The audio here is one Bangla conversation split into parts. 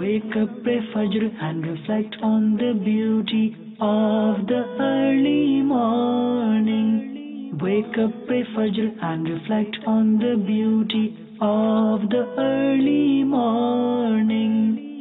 Wake up, pray Fajr and reflect on the beauty of the early morning. Wake up, pray Fajr and reflect on the beauty of the early morning.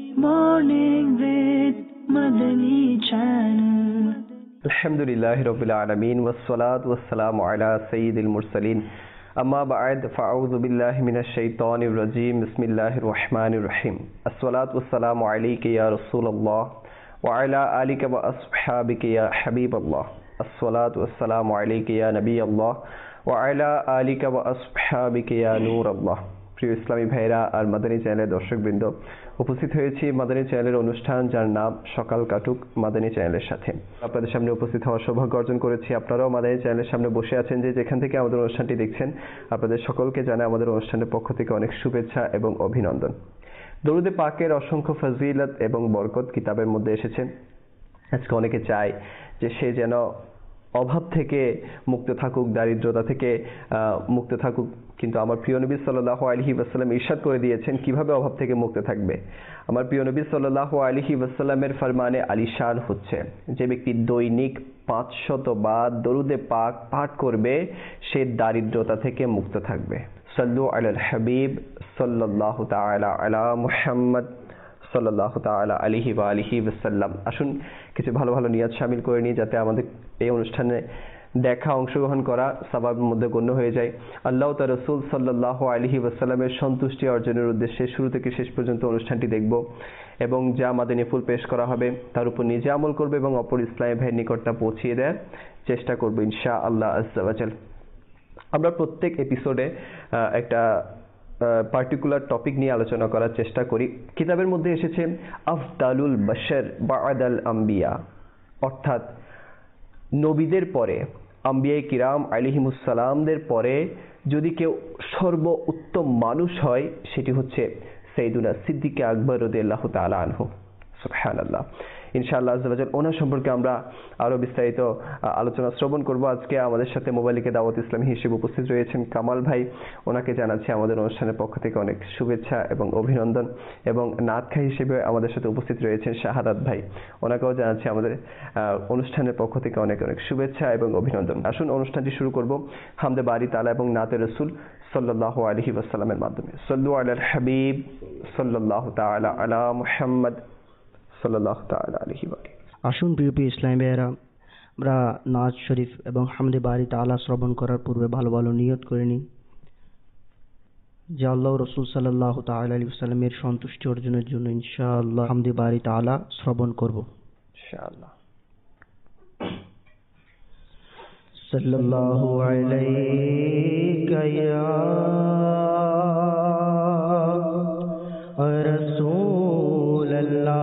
Morning with Madani Channel. Alhamdulillahi Rabbil Alameen wassalatu wassalamu ala Sayyidil Mursaleen. Amma ba'd, fa'udhu billahi minash shaitanir rajim. Bismillahir rahmanir rahim. As-salatu wassalamu alayka ya Rasulullah wa ala alika wa ashabika ya Habiballah. As-salatu wassalamu alayka ya Nabiyallah wa ala alika wa ashabika ya Nurallah. প্রিয় ইসলামী ভাইরা আর মাদানী চ্যানেলের দর্শকবৃন্দ, উপস্থিত হয়েছি মাদানী চ্যানেলের অনুষ্ঠান যার নাম সকাল কাটুক মাদানী চ্যানেলের সাথে। আপনাদের সামনে উপস্থিত হওয়ার সৌভাগ্য অর্জন করেছি। আপনারাও মাদানী চ্যানেলের সামনে বসে আছেন, যেখান থেকে আমাদের অনুষ্ঠানটি দেখছেন, আপনাদের সকলকে জানাই আমাদের অনুষ্ঠানের পক্ষ থেকে অনেক শুভেচ্ছা এবং অভিনন্দন। দরুদে পাকের অসংখ্য ফজিলত এবং বরকত কিতাবের মধ্যে এসেছে। আজকে অনেকে চায় যে সে যেন অভাব থেকে মুক্ত থাকুক, দারিদ্রতা থেকে মুক্ত থাকুক, কিন্তু আমার প্রিয় নবী সাল্লাল্লাহু আলাইহি ওয়াসাল্লাম ইরশাদ করে দিয়েছেন কিভাবে অভাব থেকে মুক্ত থাকবে। আমার প্রিয় নবী সাল্লাল্লাহু আলাইহি ওয়াসাল্লামের ফরমানে আলিশান হচ্ছে, যে ব্যক্তি দৈনিক 500 বার দরুদে পাক পাঠ করবে সে দারিদ্রতা থেকে মুক্ত থাকবে। সাল্লু আলাল হাবিব সাল্লাল্লাহু তাআলা আলা মুহাম্মদ সাল্লাল্লাহু তাআলা আলাইহি ওয়া আলিহি ওয়াসাল্লাম। আসুন কিছু ভালো ভালো নিয়াত শামিল করে নিই, যাতে আমাদের এই অনুষ্ঠানে দেখা, অংশগ্রহণ করা সওয়াবের মধ্যে গণ্য হয়ে যায়। আল্লাহ ও তার রাসূল সাল্লাল্লাহু আলাইহি ওয়াসাল্লামের সন্তুষ্টি অর্জনের উদ্দেশ্যে শুরু থেকে শেষ পর্যন্ত অনুষ্ঠানটি দেখব এবং যা মাদানী ফুল পেশ করা হবে তার উপর নিজে আমল করবে এবং অপর ইসলামী ভাইয়ের নিকট তা পৌঁছিয়ে দেওয়ার চেষ্টা করব ইনশাআল্লাহ আজ্জা ওয়া জাল। আমরা প্রত্যেক এপিসোডে একটা পার্টিকুলার টপিক নিয়ে আলোচনা করার চেষ্টা করি। কিতাবের মধ্যে এসেছে আফদালুল বাশার বা'দাল আম্বিয়া, অর্থাৎ নবীদের পরে, আম্বিয়ায়ে কিরাম আলাইহিমুস সালামদের পরে যদি কেউ সর্ব উত্তম মানুষ হয় সেটি হচ্ছে সাইয়্যিদুনা সিদ্দিক আকবর রাদিয়াল্লাহু তাআলা আনহু। সুবহানাল্লাহ। ইনশাআল্লাহ আজ্জা ওয়া জাল ওনার সম্পর্কে আমরা আরো বিস্তারিত আলোচনা শ্রবণ করব। আজকে আমাদের সাথে মোবাইলিকে দাওয়াত ইসলামী হিসেবে উপস্থিত রয়েছেন কামাল ভাই। ওনাকে জানাচ্ছি আমাদের অনুষ্ঠানের পক্ষ থেকে অনেক শুভেচ্ছা এবং অভিনন্দন। এবং নাতখা হিসেবে আমাদের সাথে উপস্থিত রয়েছেন শাহাদাত ভাই, ওনাকেও জানাচ্ছি আমাদের অনুষ্ঠানের পক্ষ থেকে অনেক অনেক শুভেচ্ছা এবং অভিনন্দন। আসুন অনুষ্ঠানটি শুরু করব হামদে বারি তাআলা এবং নাতে রাসূল সাল্লাল্লাহু আলাইহি ওয়াসাল্লামের মাধ্যমে। সাল্লু আলাল হাবিব সাল্লাল্লাহু তাআলা আলা মুহাম্মদ সাল্লাল্লাহু তাআলা আলাইহি ওয়া সাল্লাম। আসুন প্রিয় ইসলামী ভাইয়েরা, আমরা নাজ শরীফ এবং হামদে বারি তাআলা শ্রবণ করার পূর্বে ভালো ভালো নিয়ত করে নিই যে আল্লাহ রাসূল সাল্লাল্লাহু তাআলা আলাইহি ওয়াসাল্লামের সন্তুষ্টি অর্জনের জন্য ইনশাআল্লাহ হামদে বারি তাআলা শ্রবণ করব ইনশাআল্লাহ। সাল্লাল্লাহু আলাইকা ইয়া রাসূলুল্লাহ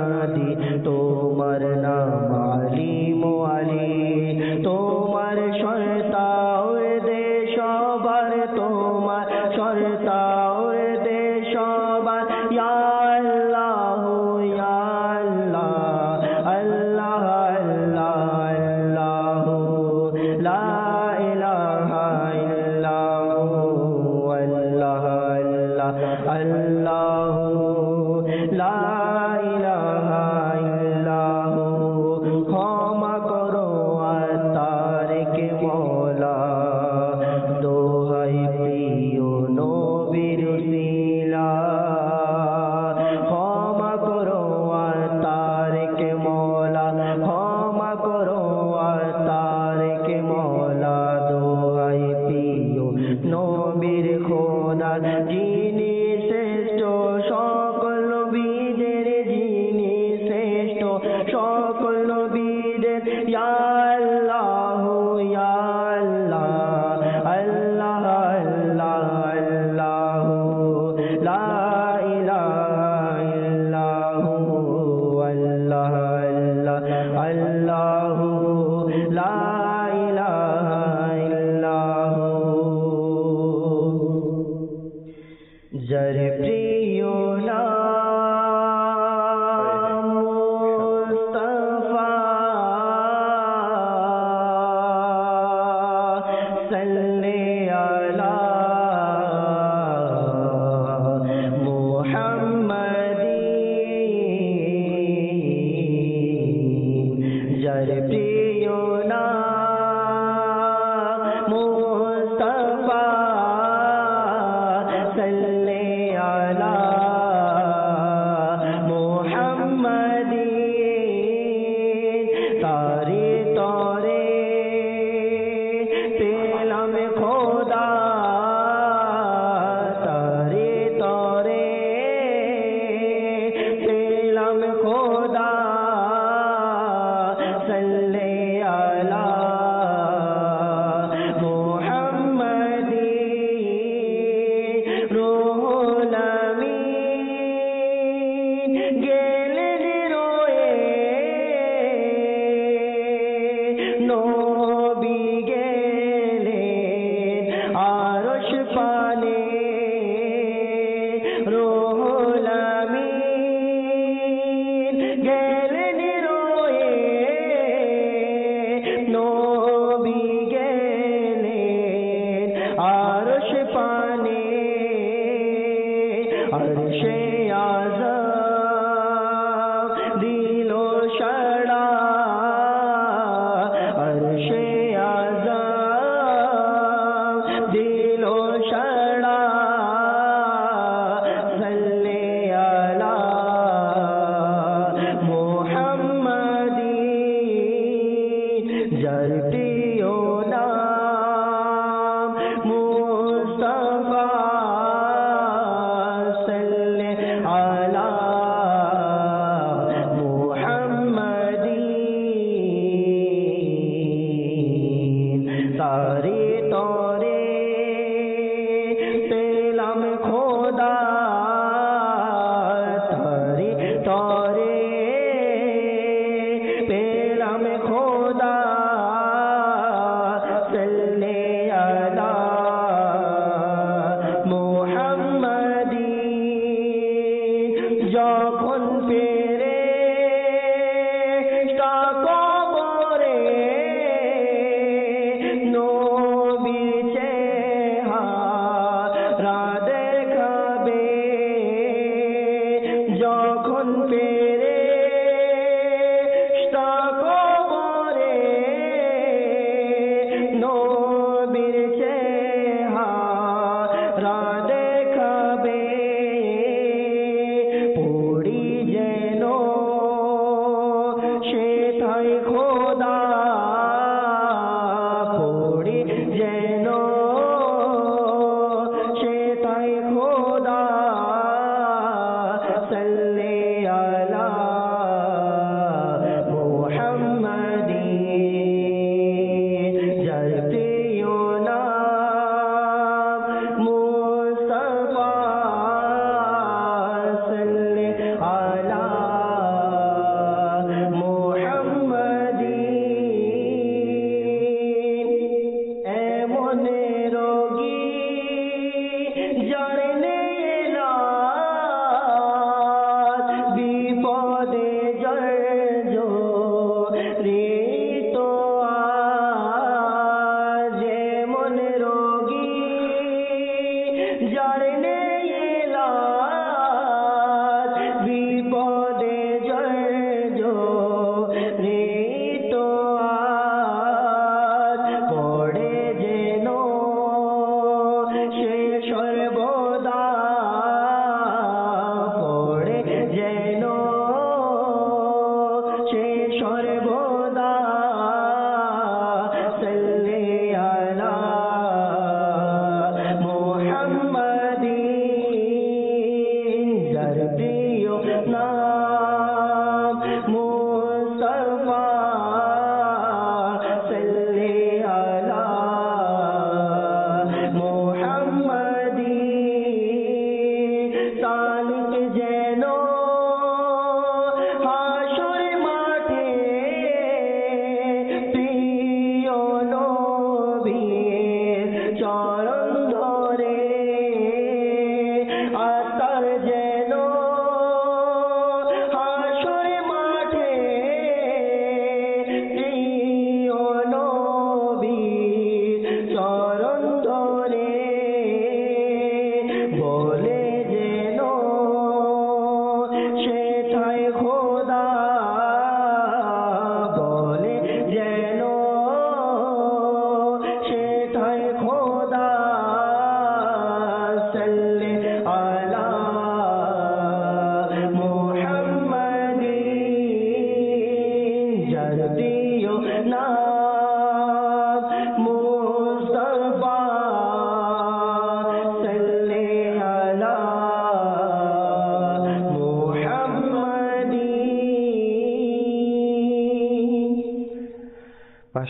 মুনাদি তোমার নাম আলিম আলী তোমার সরতাও দে সবার তোমার সরতাও দে সবার ইয়া আল্লাহ ইয়া আল্লাহ আল্লাহ আল্লাহ আল্লাহ লা ইলাহা ইল্লাল্লাহ আল্লাহ আল্লাহ আল্লাহ লা ইলাহা ইল্লাল্লাহ ক্ষমা করো আতারকে মওলা দোহাই প্রিয় নবীর উসিলা ক্ষমা করো আতারকে মওলা ক্ষমা করো আতারকে মওলা দোহাই প্রিয় নবীর খোদা যিনি শ্রেষ্ঠ সকল নবীদের যিনি শ্রেষ্ঠ সকল নবীদের ইয়া আল্লাহ ইয়া আল্লাহ আল্লাহ আল্লাহ আল্লাহ লা ইলাহা ইল্লাল্লাহু আল্লাহ আল্লাহ আল্লাহ লা ইলাহা ইল্লাল্লাহু যার প্রিয় নাম মুস্তাফা সাল্লি আলা মুহাম্মাদিন যার প্রিয় নাম মুস্তাফা সাল্লি আলা মুহাম্মাদিন তারি তরে পেলাম খোদা তারি তরে পেলাম খোদা সাল্লি আলা মুহাম্মাদিন রুহুল আমিন গেলেন রয়ে নবী গেলেন আরশ পানে রুহুল আমিন গেলেন রয়ে নবী গেলেন আরশ পানে আরশে আযম দিল সাড়া আরশে আযম দিল সাড়া সাল্লি আলা মুহাম্মাদিন যার প্রিয় নাম মুস্তাফা সাল্লি আলা মুহাম্মাদিন তারি তরে পেলাম খোদা তারি তরে পেলাম খোদা সাল্লি আলা মুহাম্মাদিন যখন পেরে কবরে নবীর চেহারা দেখাবে যখন পেরে কবরে নবীর চেহারা দেখাবে পড়ি যেন সেথায় খোদা পড়ি যেন সেথায় খোদা সাল্লি আলা মুহাম্মাদিন যার প্রিয় নাম মুস্তাফা সাল্লি আলা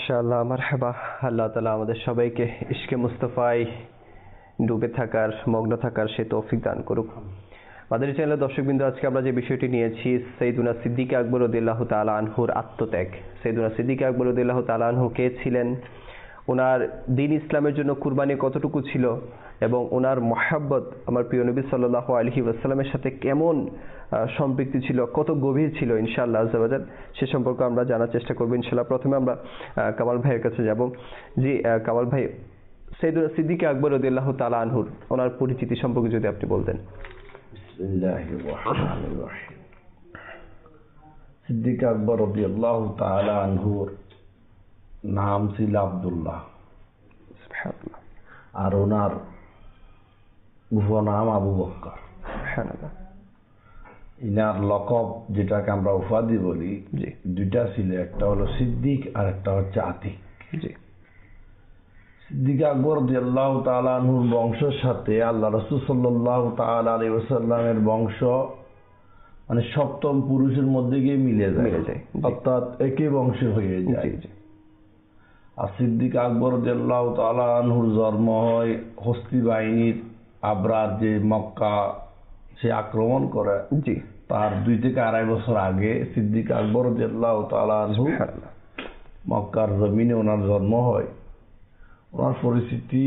মাশাআল্লাহ, মারহাবা। আল্লাহ তাআলা আমাদের সবাইকে ইশকে মুস্তাফায় ডুবে থাকার, মগ্ন থাকার সে তৌফিক দান করুক। মাদানী চ্যানেলের দর্শকবৃন্দ, আজকে আমরা যে বিষয়টি নিয়েছি সাইয়্যিদুনা সিদ্দিক আকবর রাদিয়াল্লাহু তাআলা আনহুর আত্মত্যাগ। সাইয়্যিদুনা সিদ্দিক আকবর রাদিয়াল্লাহু তাআলা আনহু কে ছিলেন, ওনার দ্বীন ইসলামের জন্য কুরবানি কতটুকু ছিল এবং ওনার মহাব্বত আমার প্রিয় নবী সাল্লাল্লাহু আলাইহি ওয়াসাল্লামের সাথে কেমন সম্পৃক্তি ছিল, কত গভীর ছিল, ইনশাআল্লাহ আজ্জা ওয়া জাল সে সম্পর্কে আমরা জানার চেষ্টা করব ইনশাআল্লাহ। প্রথমে আমরা কামাল ভাইয়ের কাছে যাব। জি কামাল ভাই, সাইয়্যিদুনা সিদ্দিক আকবর রাদিয়াল্লাহু তাআলা আনহুর ওনার পরিচিতি সম্পর্কে যদি আপনি বলতেন। বিসমিল্লাহির রহমানির রহিম। সিদ্দিক আকবর রাদিয়াল্লাহু তাআলা আনহুর নাম ছিল আব্দুল্লাহ, সুবহানাল্লাহ, আর ওনার উপনাম আবু বকর। সুবহানাল্লাহ। ইনার লকব, যেটাকে আমরা উপাধি বলি, জি দুইটা ছিল, একটা হলো সিদ্দিক আর একটা হচ্ছে আতিক। জি সিদ্দিক আকবর রাদিয়াল্লাহু তাআলা আনহুর বংশের সাথে আল্লাহ রাসূল সাল্লাল্লাহু তাআলা আলাইহি ওয়াসাল্লামের বংশ মানে সপ্তম পুরুষের মধ্যে গিয়ে মিলে যায়, অর্থাৎ একই বংশে হয়ে যায়। আর সিদ্দিক আকবর রাদিয়াল্লাহু তাআলা আনহুর জন্ম হয় হস্তি বাহিনীর আবরার যে মক্কা সে আক্রমণ করে, জি তার 2 থেকে 2.5 বছর আগে সিদ্দিক আকবর রাদিয়াল্লাহু তাআলা আনহু মক্কার জমিনে ওনার জন্ম হয়। ওনার পরিস্থিতি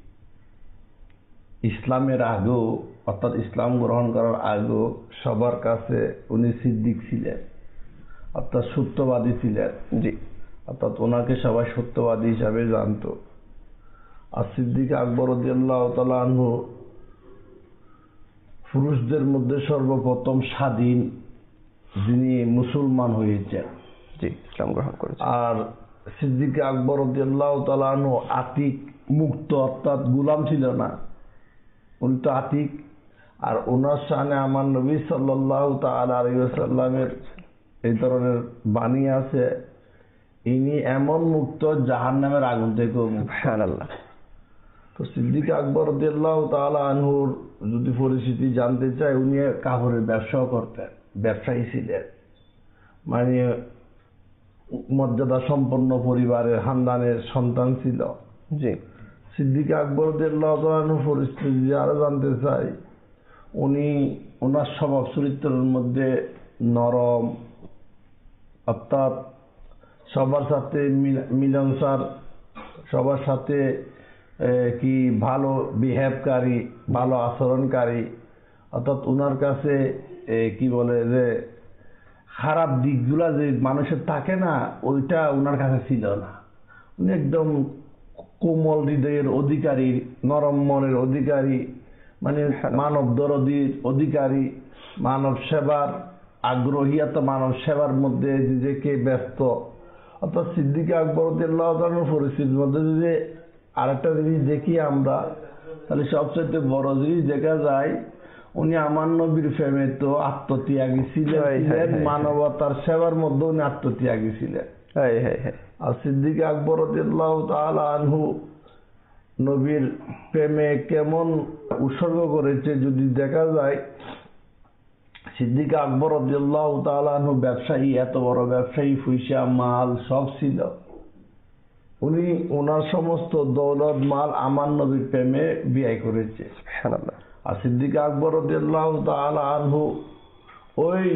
ইসলামের আগেও, অর্থাৎ ইসলাম গ্রহণ করার আগেও সবার কাছে উনি সিদ্দিক ছিলেন, অর্থাৎ সত্যবাদী ছিলেন। জি অর্থাৎ ওনাকে সবাই সত্যবাদী হিসাবে জানত। আর সিদ্দিক আকবর রাদিয়াল্লাহু তাআলা আনহু পুরুষদের মধ্যে সর্বপ্রথম স্বাধীন যিনি মুসলমান হয়েছেন, জি ইসলাম গ্রহণ করেছেন। আর সিদ্দিক আকবর রাদিয়াল্লাহু তাআলা আনহু আতিক, মুক্ত, অর্থাৎ গোলাম ছিল না, উনি তো আতিক। আর ওনার শানে আমার নবী সাল্লাল্লাহু তাআলা আলাইহি ওয়াসাল্লামের এই ধরনের বাণী আছে, ইনি এমন মুক্ত জাহান্নামের আগুন থেকেও মুক্ত। সুবহানাল্লাহ। তো সিদ্দিক আকবর রাদিয়াল্লাহু তাআলা আনহুর যদি পরিস্থিতি জানতে চাই, উনি কাপড়ের ব্যবসাও করতেন, ব্যবসায়ী ছিলেন, মানে মর্যাদা সম্পন্ন পরিবারের খানদানের সন্তান ছিল। জি সিদ্দিক আকবর রাদিয়াল্লাহু তাআলা আনহুর পরিস্থিতি যারা জানতে চাই, উনি ওনার স্বভাব চরিত্রের মধ্যে নরম, অর্থাৎ সবার সাথে মিলনসার, সবার সাথে কি ভালো বিহেভকারী, ভালো আচরণকারী। অর্থাৎ ওনার কাছে কি বলে যে খারাপ দিকগুলা যে মানুষের থাকে না, ওইটা ওনার কাছে ছিল না। উনি একদম কোমল হৃদয়ের অধিকারী, নরম মনের অধিকারী, মানে মানব দরদির অধিকারী, মানব সেবার আগ্রহী, এত মানব সেবার মধ্যে নিজেকে ব্যস্ত। অর্থাৎ সিদ্দিক আকবর রাদিয়াল্লাহু তাআলার পরিস্থিতির মধ্যে যদি আরেকটা জিনিস দেখি আমরা, তাহলে সবচেয়ে বড় জিনিস দেখা যায়, উনি আমার নবীর প্রেমে তো আত্মত্যাগী ছিলেন, মানবতার সেবার মধ্যে উনি আত্মত্যাগী ছিলেন। আর সিদ্দিক আকবর রাদিয়াল্লাহু তাআলা আনহু নবীর প্রেমে কেমন উৎসর্গ করেছে যদি দেখা যায়, সিদ্দিক আকবর রাদিয়াল্লাহু তাআলা আনহু ব্যবসায়ী, এত বড় ব্যবসায়ী, পয়সা মাল সব ছিল। উনি ওনার সমস্ত দৌলত মাল আমার নবীর প্রেমে ব্যয় করেছে। সুবহানাল্লাহ। আর সিদ্দিক আকবর রাদিয়াল্লাহু তাআলা আনহু ওই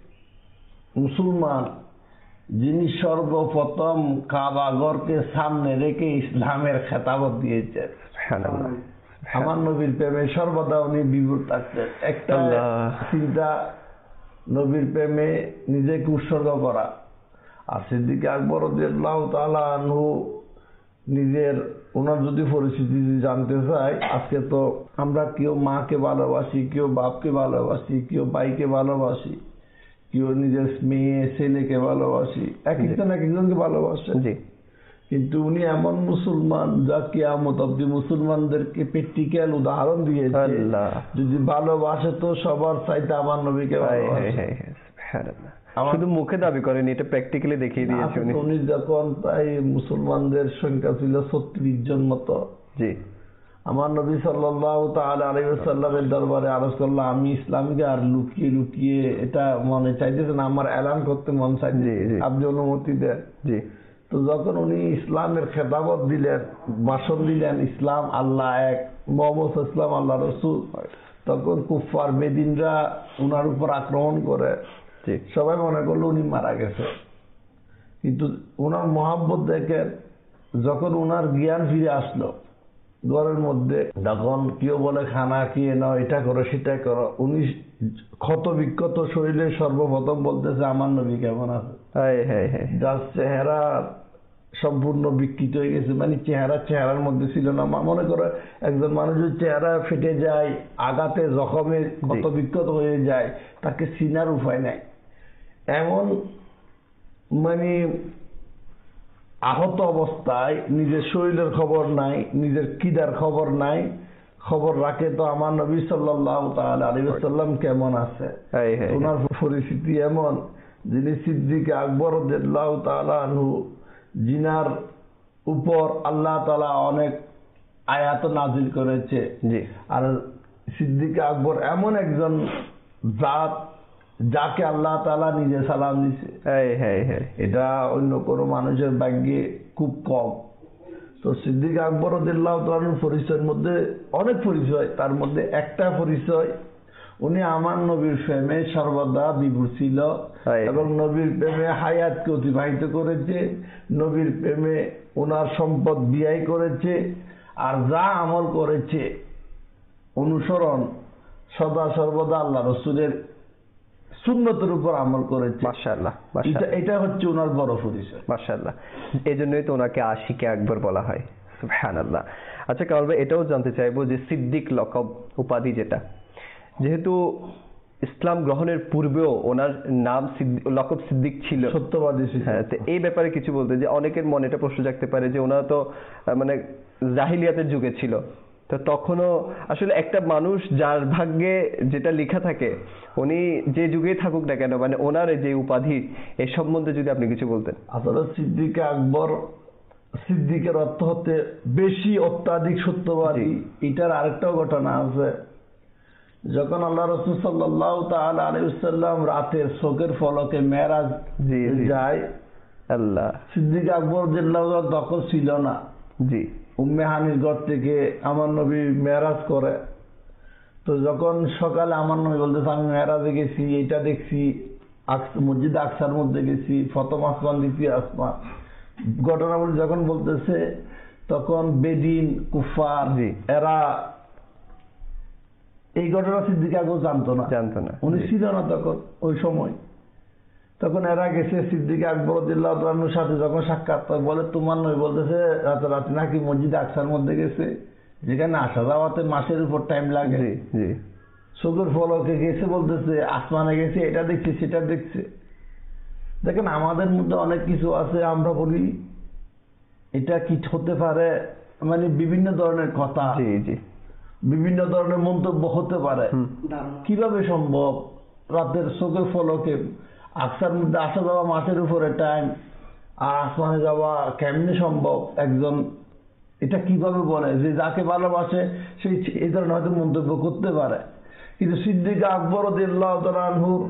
মুসলমান যিনি সর্বপ্রথম কাবাঘরকে সামনে রেখে ইসলামের খেতাবত দিয়েছেন। সুবহানাল্লাহ। আমার নবীর প্রেমে সর্বদা উনি বিভোর থাকতেন। একটা চিন্তা, নবীর প্রেমে নিজেকে উৎসর্গ করা। আর সিদ্দিক আকবর রাদিয়াল্লাহু তাআলা আনহু নিজের, ওনার যদি পরিস্থিতি জানতে চাই, আজকে তো আমরা কেউ মাকে ভালোবাসি, কেউ বাপকে ভালোবাসি, কেউ ভাইকে ভালোবাসি, কেউ নিজের মেয়ে ছেলেকে ভালোবাসি, এক একজনকে ভালোবাসে। জি কিন্তু উনি এমন মুসলমান যা কিয়ামত অবধি মুসলমানদেরকে প্র্যাকটিক্যাল উদাহরণ দিয়েছে, যদি ভালোবাসে তো সবার চাইতে আমার নবীকে ভালোবাসে। শুধু মুখে দাবি করেনি, এটা প্র্যাকটিক্যালি দেখিয়ে দিয়েছে উনি। উনি যখন প্রায় মুসলমানদের সংখ্যা ছিল 36 জন মতো, জি আমার নবী সাল্লাল্লাহু তাআলা আলাইহি ওয়াসাল্লামের দরবারে আরজ করলো, আমি ইসলামকে আর লুকিয়ে লুকিয়ে এটা মনে চাইতেছে না, আমার এলান করতে মন চাইছে, আপনি অনুমতি দেন। জি তো যখন উনি ইসলামের খেতাবত দিলেন, ভাষণ দিলেন, ইসলাম আল্লাহ এক, মোহাম্মদ ইসলাম আল্লাহ রসুল, তখন কুফার বেদিনরা উনার উপর আক্রমণ করে। সবাই মনে করলো উনি মারা গেছে, কিন্তু ওনার মহাব্বত দেখেন, যখন ওনার জ্ঞান ফিরে আসলো ঘরের মধ্যে, তখন কেউ বলে খানা খেয়ে নাও, এটা করো সেটা করো, উনি ক্ষত বিক্ষত শরীরে সর্বপ্রথম বলতেছে আমার নবী কেমন আছে। যার চেহারা সম্পূর্ণ বিকৃত হয়ে গেছে, মানে চেহারার মধ্যে ছিল না। মনে করো একজন মানুষের চেহারা ফেটে যায়, আঘাতে জখমে ক্ষত বিক্ষত হয়ে যায়, তাকে চিনার উপায় নাই। এমন মানে আহত অবস্থায় নিজের শরীরের খবর নাই, নিজের কিদার খবর নাই, খবর রাখে তো আমার নবী সাল্লাল্লাহু তাআলা আলাইহি ওয়াসাল্লাম কেমন আছে। ওনার পরিস্থিতি এমন, যিনি সিদ্দিক আকবর রাদিয়াল্লাহু তাআলা আনহু, জিনার উপর আল্লাহ তাআলা অনেক আয়াত নাজিল করেছে। আর সিদ্দিক আকবর এমন একজন জাত যাকে আল্লাহ তাআলা নিজে সালাম দিছে। এটা অন্য কোনো মানুষের ভাগ্যে খুব কম। তো সিদ্দিক আকবর রাদিয়াল্লাহু তাআলার পরিচয়ের মধ্যে অনেক পরিচয়, তার মধ্যে একটা পরিচয়, উনি আমার নবীর প্রেমে সর্বদা বিভোর ছিল এবং নবীর প্রেমে হায়াতকে অতিবাহিত করেছে, নবীর প্রেমে ওনার সম্পদ ব্যয় করেছে, আর যা আমল করেছে অনুসরণ সদা সর্বদা আল্লাহ রসুলের সুন্নতের উপর আমল করেছে। মাশাআল্লাহ, এটা হচ্ছে ওনার বড় পরিচয়। মাশাআল্লাহ, এই জন্যই তো ওনাকে আশিকে আকবর বলা হয়। সুবহানাল্লাহ। আচ্ছা কামাল ভাই, এটাও জানতে চাইবো যে সিদ্দিক লকব উপাধি যেটা, যেহেতু ইসলাম গ্রহণের পূর্বেও ওনার নাম লকব সিদ্দিক ছিল, সত্যবাদী ছিল। হ্যাঁ, তো এই ব্যাপারে কিছু বলতে, যে অনেকের মনে এটা প্রশ্ন জাগতে পারে যে ওনারা তো মানে জাহিলিয়াতের যুগে ছিল, তো তখনও আসলে একটা মানুষ যার ভাগ্যে যেটা লেখা থাকে, উনি যে যুগেই থাকুক না কেন, মানে ওনার যে উপাধি, এই সম্বন্ধে যদি আপনি কিছু বলতেন। আসলে সিদ্দিক আকবর, সিদ্দিকের অর্থ হতে বেশি, অত্যাধিক সত্যবাদী। এটার আরেকটাও ঘটনা আছে। যখন আল্লাহ রাসূল সাল্লাল্লাহু তাআলা আলাইহি ওয়াসাল্লাম রাতের চোখের ফলকে মেরাজ যায়, আল্লাহ, সিদ্দিক আকবর রাদিয়াল্লাহু তাআলা তখন ছিল না। উম্মে হানির ঘর থেকে আমার নবী মেরাজ করে। তো যখন সকালে আমার নবী বলতেছে আমি মেরাজে গেছি, এটা দেখছি, মসজিদ আকসার মধ্যে গেছি, প্রথম আসমান, দ্বিতীয় আসমান, ঘটনাগুলো যখন বলতেছে, তখন বেদিন কুফার এরা এই ঘটনা সিদ্দিক আকবর জানতো না, উনি ছিল না তখন ওই সময়। তখন এরা গেছে সিদ্দিক আকবর রাদিয়াল্লাহু তাআলার সাথে যখন সাক্ষাৎ হয়, বলে তোমার নবী বলতেছে রাতে নাকি মসজিদ আকসার মধ্যে গেছে, যেখানে আসা যাওয়াতে মাসের উপর টাইম লাগে, চোখের ফলকে গেছে, বলতেছে আসমানে গেছে, এটা দেখছে সেটা দেখছে। দেখেন আমাদের মধ্যে অনেক কিছু আছে, আমরা বলি এটা কি হতে পারে, মানে বিভিন্ন ধরনের কথা, বিভিন্ন ধরনের মন্তব্য হতে পারে। কিভাবে সম্ভব রাতের চোখের ফলকে আকসার মধ্যে আসা যাওয়া, মাসের উপরে টাইম, আর আসমানে যাওয়া কেমনে সম্ভব? একজন এটা কিভাবে বলে? যে যাকে ভালোবাসে সেই এই ধরনের হয়তো মন্তব্য করতে পারে, কিন্তু সিদ্দিক আকবর রাদিয়াল্লাহু তাআলা আনহুর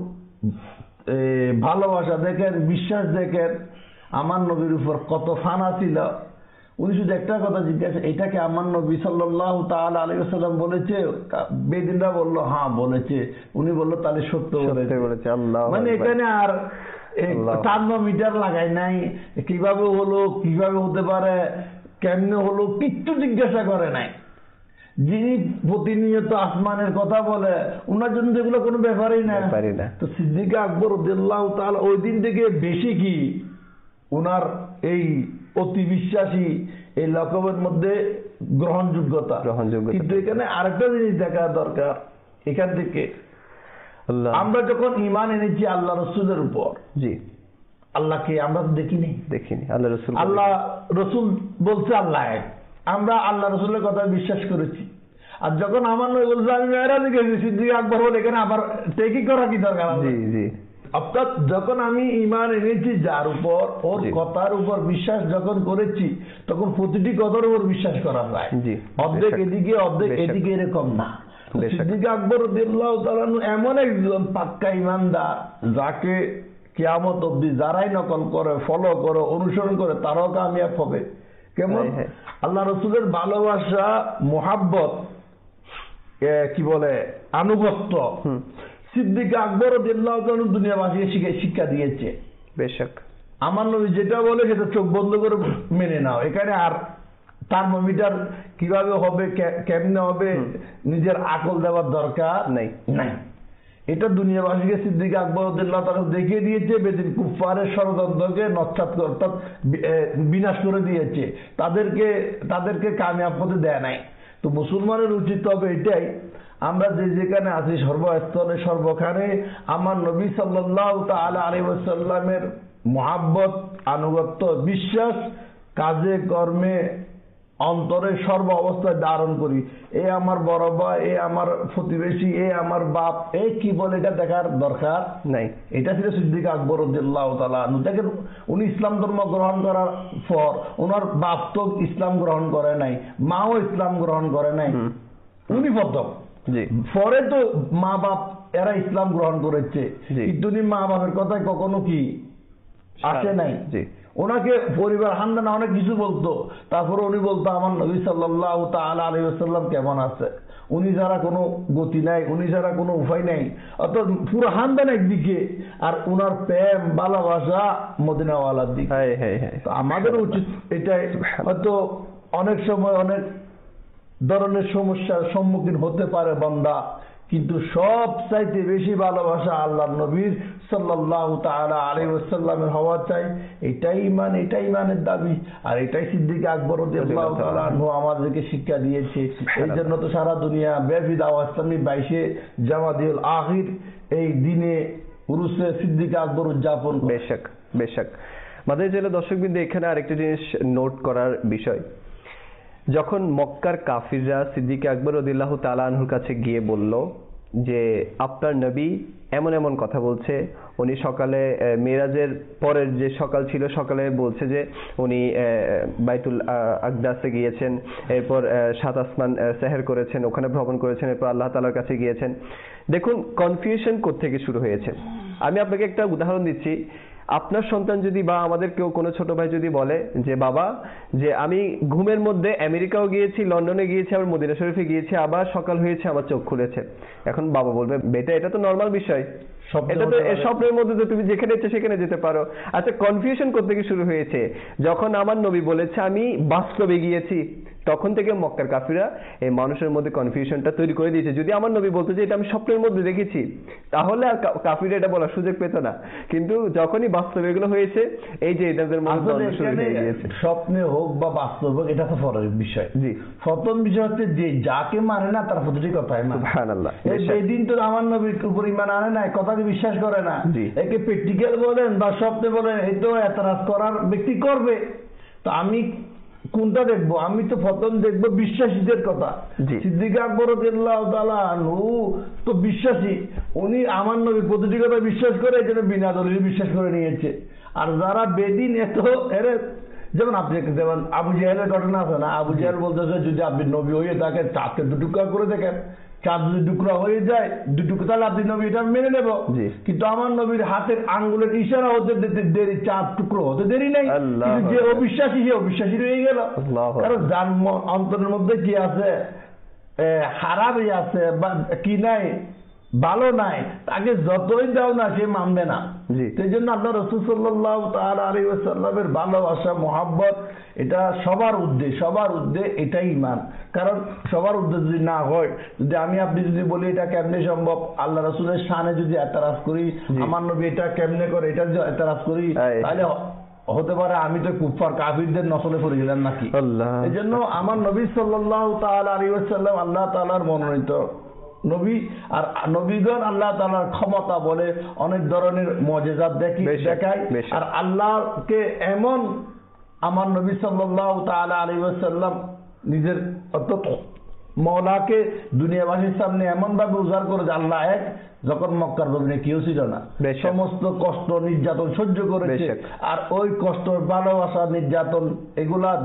ভালোবাসা দেখেন, বিশ্বাস দেখেন, আমার নবীর উপর কত ফানা ছিল। উনি শুধু একটা কথা জিজ্ঞাসা, এটাকে আমার নবী সাল্লাল্লাহু তাআলা আলাইহি ওয়াসাল্লাম বলেছে? বেদিনরা বললো হ্যাঁ বলেছে। উনি বললো তাহলে সত্য বলেছে। আল্লাহ, মানে এখানে আর থার্মোমিটার লাগাই নাই, কিভাবে হলো, কিভাবে হতে পারে, কেমনে হলো, কিচ্ছু জিজ্ঞাসা করে নাই। যিনি প্রতিনিয়ত আসমানের কথা বলে, ওনার জন্য এগুলো কোনো ব্যাপারই না। তো সিদ্দিক আকবর রাদিয়াল্লাহু তাআলা ওই দিন থেকে বেশি কি ওনার এই অতি বিশ্বাসী এই লকবের মধ্যে গ্রহণযোগ্যতা। কিন্তু এখানে আরেকটা জিনিস দেখা দরকার, এখান থেকে আমরা যখন ঈমান এনেছি আল্লাহ রসুলের উপর, আল্লাহকে আমরা দেখিনি, আল্লাহ রসুল বলছে আল্লাহ এক, আমরা আল্লাহ রসুলের কথা বিশ্বাস করেছি। আর যখন আমার নবী বলছে আমি মেরাজে গেছি, সিদ্দিক আকবর বলে এখানে আবার টেকি করা কি দরকার? অর্থাৎ যখন আমি ঈমান এনেছি যার উপর, ওর কথার উপর বিশ্বাস যখন করেছি, তখন প্রতিটি কথার উপর বিশ্বাস করা যায়। অর্ধেক এদিকে অর্ধেক এদিকে এরকম না। সিদ্দিক আকবর রাদিয়াল্লাহু তাআলা এমন একজন পাক্কা ঈমানদার, যাকে কিয়ামত অবধি যারাই নকল করে, ফলো করে, অনুসরণ করে, তারাও কামিয়াব হবে। কেমন? আল্লাহ রসুলের ভালোবাসা, মোহাব্বত, কি বলে, আনুগত্য সিদ্দিক আকবর রাদিয়াল্লাহু তাআলা দুনিয়াবাসীকে শিক্ষা দিয়েছে। বেশক আমার নবী যেটা বলে সেটা চোখ বন্ধ করে মেনে নাও। এখানে আর থার্মোমিটার কিভাবে হবে, কেমনে হবে, নিজের আকল দেওয়ার দরকার নাই। এটা দুনিয়াবাসীকে সিদ্দিক আকবর রাদিয়াল্লাহু তাআলা দেখিয়ে দিয়েছে। বেদিন কুফফারের ষড়যন্ত্রকে নস্যাৎ করে, অর্থাৎ বিনাশ করে দিয়েছে, তাদেরকে কামিয়াব হতে দেয় নাই। তো মুসলমানের উচিত হবে এটাই, আমরা যে যেখানে আছি সর্বস্থলে সর্বখানে আমার নবী সাল্লাল্লাহু তাআলা আলাইহি ওয়াসাল্লামের মুহাব্বত, আনুগত্য, বিশ্বাস কাজে কর্মে অন্তরে সর্ব অবস্থায় ধারণ করি। এ আমার বড় ভাই, এ আমার প্রতিবেশী, এ আমার বাপ, এ কি বলে এটা দেখার দরকার নাই। এটা ছিল সিদ্দিক আকবর রাদিয়াল্লাহু তাআলা আনহু। দেখেন উনি ইসলাম ধর্ম গ্রহণ করার পর ওনার বাপ তো ইসলাম গ্রহণ করে নাই, মাও ইসলাম গ্রহণ করে নাই, উনি প্রথম। পরে তো মা বাপ এরা ইসলাম গ্রহণ করেছে, কিন্তু উনি মা বাপের কথায় কখনো কি আসে নাই। ওনাকে পরিবার হান্দানা অনেক কিছু বলতো, তারপরে উনি বলতো আমার নবী সাল্লাল্লাহু তাআলা আলাইহি ওয়াসাল্লাম কেমন আছে, উনি যারা কোনো গতি নাই, উনি যারা কোনো উপায় নাই, অর্থাৎ পুরো হান্দান একদিকে আর উনার প্রেম ভালোবাসা মদিনাওয়ালার দিকে। তো আমাদের উচিত এটাই। হয়তো অনেক সময় অনেক ধরনের সমস্যার সম্মুখীন হতে পারে বান্দা, কিন্তু সব চাইতে বেশি ভালোবাসা আল্লাহর নবীর সাল্লাল্লাহু তাআলা আলাইহি ওয়াসাল্লামের হওয়া চাই। এটাই ঈমান, এটাই ঈমানের দাবি, আর এটাই সিদ্দিক আকবর রাদিয়াল্লাহু তাআলা আনহু আমাদেরকে শিক্ষা দিয়েছে। এই জন্য তো সারা দুনিয়া ব্যাপী দাওয়াত ইসলামী 22 জামাদিউল আখির এই দিনে উরুসে সিদ্দিক আকবর উদযাপন। বেশক মাদানী জেলা দর্শকবৃন্দ, এখানে আরেকটা জিনিস নোট করার বিষয়, যখন মক্কার কাফিররা সিদ্দিক আকবর রাদিয়াল্লাহু তাআলা আনহুর কাছে গিয়ে বলল যে আপনার নবী এমন এমন কথা বলছে, উনি সকালে মেরাজের পরের যে সকাল ছিল সকালে বলছে যে উনি বাইতুল আকদাসে গিয়েছেন, এরপর 7 আসমান সেহের করেছেন, ওখানে ভ্রমণ করেছেন, এরপর আল্লাহ তাআলার কাছে গিয়েছেন। দেখুন কনফিউশন কোত্থেকে শুরু হয়েছে। আমি আপনাকে একটা উদাহরণ দিচ্ছি। আপনার সন্তান যদি বা আমাদের কেউ কোনো ছোট ভাই যদি বলে যে বাবা, যে আমি ঘুমের মধ্যে আমেরিকাও গিয়েছি, লন্ডনে গিয়েছি, আবার মদিনা শরীফে গিয়েছি, আবার সকাল হয়েছে আমার চোখ খুলেছে, এখন বাবা বলবে বেটা এটা তো নর্মাল বিষয়, এটা তো স্বপ্নের মধ্যে তো তুমি যেখানে ইচ্ছে সেখানে যেতে পারো। আচ্ছা, কনফিউশন কোত্থেকে শুরু হয়েছে? যখন আমার নবী বলেছে আমি বাস্তবে গিয়েছি, তখন থেকে মক্কার কাফিরা এই মানুষের মধ্যে কনফিউশনটা তৈরি করে দিয়েছে। যদি আমার নবী বলতো যে এটা আমি স্বপ্নের মধ্যে দেখেছি, তাহলে আর কাফিরা এটা বলার সুযোগ পেত না। কিন্তু যখনই বাস্তবে এগুলো হয়েছে, এই যে এটাদের মধ্যে শুরু হয়ে গিয়েছে। স্বপ্নে হোক বা বাস্তব হোক, এটা তো পরের বিষয়। জি, প্রথম বিষয় হচ্ছে যে যাকে মানে না তার প্রতিটি কথাই মানে। সুবহানাল্লাহ। এই দিন তো আমার নবীর উপর ঈমান আনে না, কথাকে বিশ্বাস করে না, একে প্র্যাকটিক্যাল বলেন বা স্বপ্নে বলেন, এই তো এতরাজ করার ব্যক্তি করবে। তো আমি কোনটা দেখবো? আমি তো প্রথম দেখবো বিশ্বাসীদের কথা। সিদ্দিক আকবর রাদিয়াল্লাহু তাআলা আনহু তো বিশ্বাসী, উনি আমার নবীর প্রতিটি কথা বিশ্বাস করে, এই জন্য বিনা দলিলে বিশ্বাস করে নিয়েছে। আর যারা বেদিন এত এরে, যেমন আপনি যেমন আবু জাহেলের ঘটনা আছে না, আবু জাহেল বলতেছে যদি আপনি নবী হয়ে থাকেন চাঁদকে দুটুকরা করে দেখেন, চাঁদ যদি টুকরা হয়ে যায় দুটুকরা, তাহলে আপনি নবী এটা মেনে নেব। কিন্তু আমার নবীর হাতের আঙ্গুলের ইশারা হতে দেরি, চাঁদ টুকরো হতে দেরি নাই। কিন্তু যে অবিশ্বাসী সে অবিশ্বাসী রয়ে গেল। কারণ যার অন্তরের মধ্যে কি আছে, খারাপই আছে বা কি নাই, ভালো নাই, তাকে যতই দাও না সে মানবে না। সেই জন্য আল্লাহ রাসূল সাল্লাল্লাহু তাআলা আলাইহি ওয়াসাল্লামের ভালোবাসা, মুহাব্বত, এটা সবার ঊর্ধ্বে, এটাই ঈমান। কারণ সবার ঊর্ধ্বে যদি না হয়, যদি আমি আপনি যদি বলি এটা কেমনে সম্ভব, আল্লাহ রাসূলের শানে যদি এতরাজ করি, আমার নবী এটা কেমনে করে এটা যদি এতরাজ করি, তাহলে হতে পারে আমি তো কুফফার কাফিরদের নসলে পড়ে গেলাম নাকি। এই জন্য আমার নবী সাল্লাল্লাহু তাআলা আলাইহি ওয়াসাল্লাম আল্লাহ তাআলার মনোনীত নবী। আর নবীগণ আল্লাহ তাআলার ক্ষমতা বলে অনেক ধরনের মুজিজাত দেখায়। আর আল্লাহকে এমন আমার নবী সাল্লাল্লাহু তাআলা আলাইহি ওয়াসাল্লাম নিজের অর্থাৎ মওলাকে দুনিয়াবাসীর সামনে এমন ভাবে উজাড় করে যে আল্লাহ এক, যখন মক্কার জমিনে কেউ ছিল না, সমস্ত কষ্ট নির্যাতন সহ্য করেছে। আর ওই কষ্ট, ভালোবাসা, নির্যাতন এগুলা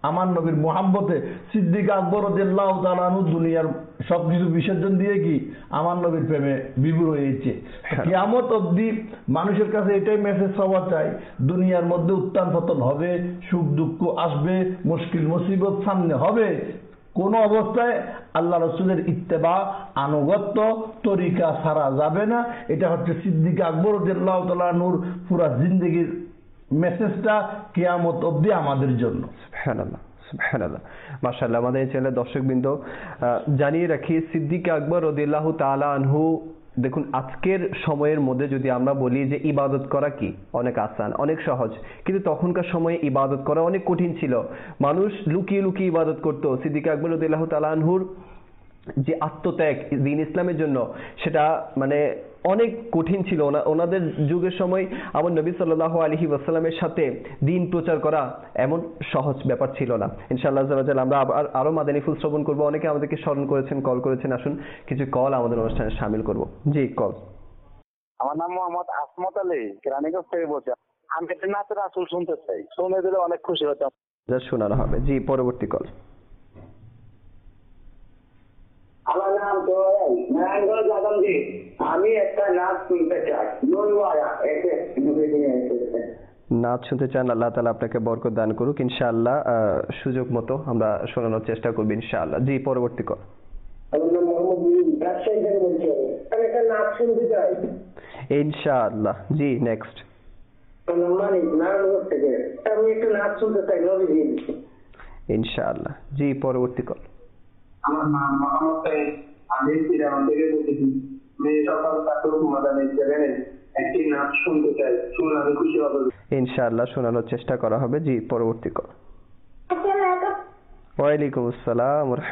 আমার নবীর মোহাব্বতে সিদ্দিক আকবর রাদিয়াল্লাহু তাআলা আনহু দুনিয়ার সবকিছু বিসর্জন দিয়ে কি আমার নবীর প্রেমে বিভোর হয়েছে। কিয়ামত অবধি মানুষের কাছে এটাই মেসেজ পাওয়া চাই, দুনিয়ার মধ্যে উত্থান পতন হবে, সুখ দুঃখ আসবে, মুশকিল মুসিবত সামনে হবে, কোন অবস্থায় আল্লাহ রসুলের ইত্তেবা আনুগত্য তরিকা ছাড়া যাবে না। এটা হচ্ছে সিদ্দিক আকবর রাদিয়াল্লাহু তাআলা আনহুর পুরা জিন্দেগির মেসেজটা কিয়ামত অবধি আমাদের জন্য। সুবহানাল্লাহ, সুবহানাল্লাহ, মাশাআল্লাহ। আমাদের এই চ্যানেলের দর্শকবৃন্দ, জানিয়ে রাখি সিদ্দিক আকবর রাদিয়াল্লাহু তাআলা আনহু, দেখুন আজকের সময়ের মধ্যে যদি আমরা বলি যে ইবাদত করা কি অনেক আসান, অনেক সহজ, কিন্তু তখনকার সময়ে ইবাদত করা অনেক কঠিন ছিল। মানুষ লুকিয়ে লুকিয়ে ইবাদত করত। সিদ্দিক আকবর রাদিয়াল্লাহু তাআলা আনহুর যে আত্মত্যাগ দ্বীন ইসলামের জন্য, সেটা মানে অনেক কঠিন ছিল। ওনাদের যুগের সময় আমার নবী সাল্লাল্লাহু আলাইহি ওয়াসাল্লামের সাথে দ্বীন প্রচার করা এমন সহজ ব্যাপার ছিল না। ইনশাআল্লাহ আমরা আরো মাদানী ফুল শ্রবণ করবো। অনেকে আমাদেরকে স্মরণ করেছেন, কল করেছেন। আসুন কিছু কল আমাদের অনুষ্ঠানে শামিল করব। জি, কল। আমার নাম মোহাম্মদ আসমত আলী, কেরানীগঞ্জ থেকে বলছি। আমি একটা নাচের আসল শুনতে চাই, শুনে দিলে অনেক খুশি হতাম। শোনানো হবে। জি, পরবর্তী কল। আমার নাম জয়াল, নারায়ণগঞ্জ আদমজি। আমি একটা নাচ শুনতে চাই, নাচ শুনতে চান? আল্লাহ তাআলা আপনাকে বরকত দান করুক ইনশাআল্লাহ। সুযোগ মতো আমরা শোনানোর চেষ্টা করব ইনশাআল্লাহ। জি, পরবর্তী কল। আমার নাম মোহাম্মদ রাজশাহী থেকে বলছি। আমি একটা নাচ শুনতে চাই ইনশাআল্লাহ। জি, নেক্সট। আমার নাম মানিক, নারায়ণগঞ্জ থেকে। আমি একটা নাচ শুনতে চাই নবীজি। ইনশাআল্লাহ। জি, পরবর্তী কল। আমার নাম মোহাম্মদ সাইদ, আমি শ্রীরাম থেকে বলছি। আমি সকাল ছাত্র মাদানী চ্যানেলে একটি নাচ শুনতে চাই, শুনে আমি খুশি হব। ইনশাআল্লাহ শোনানোর চেষ্টা করা হবে। জি, পরবর্তী কল। ওয়ালাইকুম আসসালাম ওয়া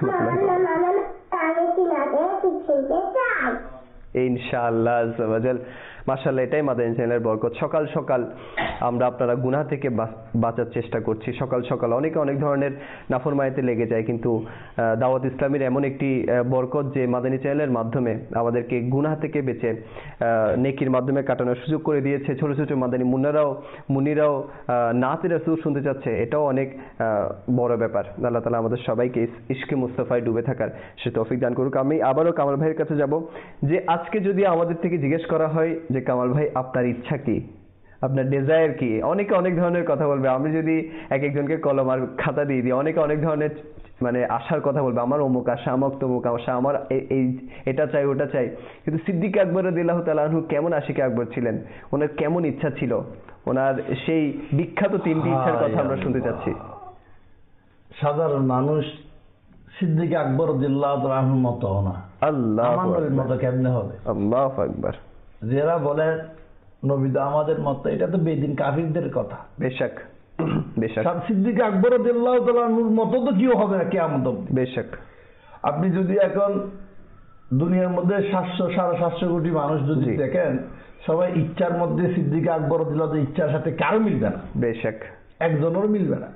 রাহমাতুল্লাহ। ইনশাআল্লাহ আযওয়াজাল। মাশাআল্লাহ, এটাই মাদানী চ্যানেলের বরকত। সকাল সকাল আমরা আপনারা গুনাহ থেকে বাঁচার চেষ্টা করছি। সকাল সকাল অনেকে অনেক ধরনের নাফরমানিতে লেগে যায়, কিন্তু দাওয়াত ইসলামের এমন একটি বরকত যে মাদানী চ্যানেলের মাধ্যমে আমাদেরকে গুনাহ থেকে বেঁচে নেকির মাধ্যমে কাটানোর সুযোগ করে দিয়েছে। ছোট ছোট মাদানী মুনিরাও নাতে রাসূল শুনতে চাচ্ছে, এটাও অনেক বড় ব্যাপার। আল্লাহ তাআলা আমাদের সবাইকে ইশকে মুস্তাফায় ডুবে থাকার সে তৌফিক দান করুক। আমি আবারও কামাল ভাইয়ের কাছে যাব যে আজকে যদি আমাদের থেকে জিজ্ঞেস করা হয় যে কামাল ভাই আপনার ইচ্ছা কি, আপনার ডিজায়ার কি, অনেকে অনেক ধরনের কথা বলবে। আমি যদি এক একজনকে কলম আর খাতা দিয়ে দিই, অনেকে অনেক ধরনের মানে আশার কথা বলবে, আমার অমুক আশা, আমার তমুক আশা, আমার এই এটা চাই ওটা চাই। কিন্তু সিদ্দিক আকবর রাদিয়াল্লাহু তাআলা আনহু কেমন আশিকে আকবর ছিলেন, ওনার কেমন ইচ্ছা ছিল, ওনার সেই বিখ্যাত তিনটি ইচ্ছার কথা আমরা শুনতে চাচ্ছি। সাধারণ মানুষ সিদ্দিক আকবর রাদিয়াল্লাহু তাআলা আনহুর মতো না, আল্লাহু আমাদের মতো কেমনে হবে? আল্লাহু আকবার। যারা বলে নবী তো আমাদের মতো, এটা তো বেদিন কাফিরদের কথা। বেশক বেশক। সিদ্দিক আকবর রাদিয়াল্লাহু তাআলা আনহুর মতো তো কেউ হবে না কিয়ামত অবধি। বেশক। আপনি যদি এখন দুনিয়ার মধ্যে 700-750 কোটি মানুষ যদি দেখেন, সবাই ইচ্ছার মধ্যে সিদ্দিক আকবর রাদিয়াল্লাহু তাআলার ইচ্ছার সাথে কারো মিলবে না। বেশক, একজনেরও মিলবে না।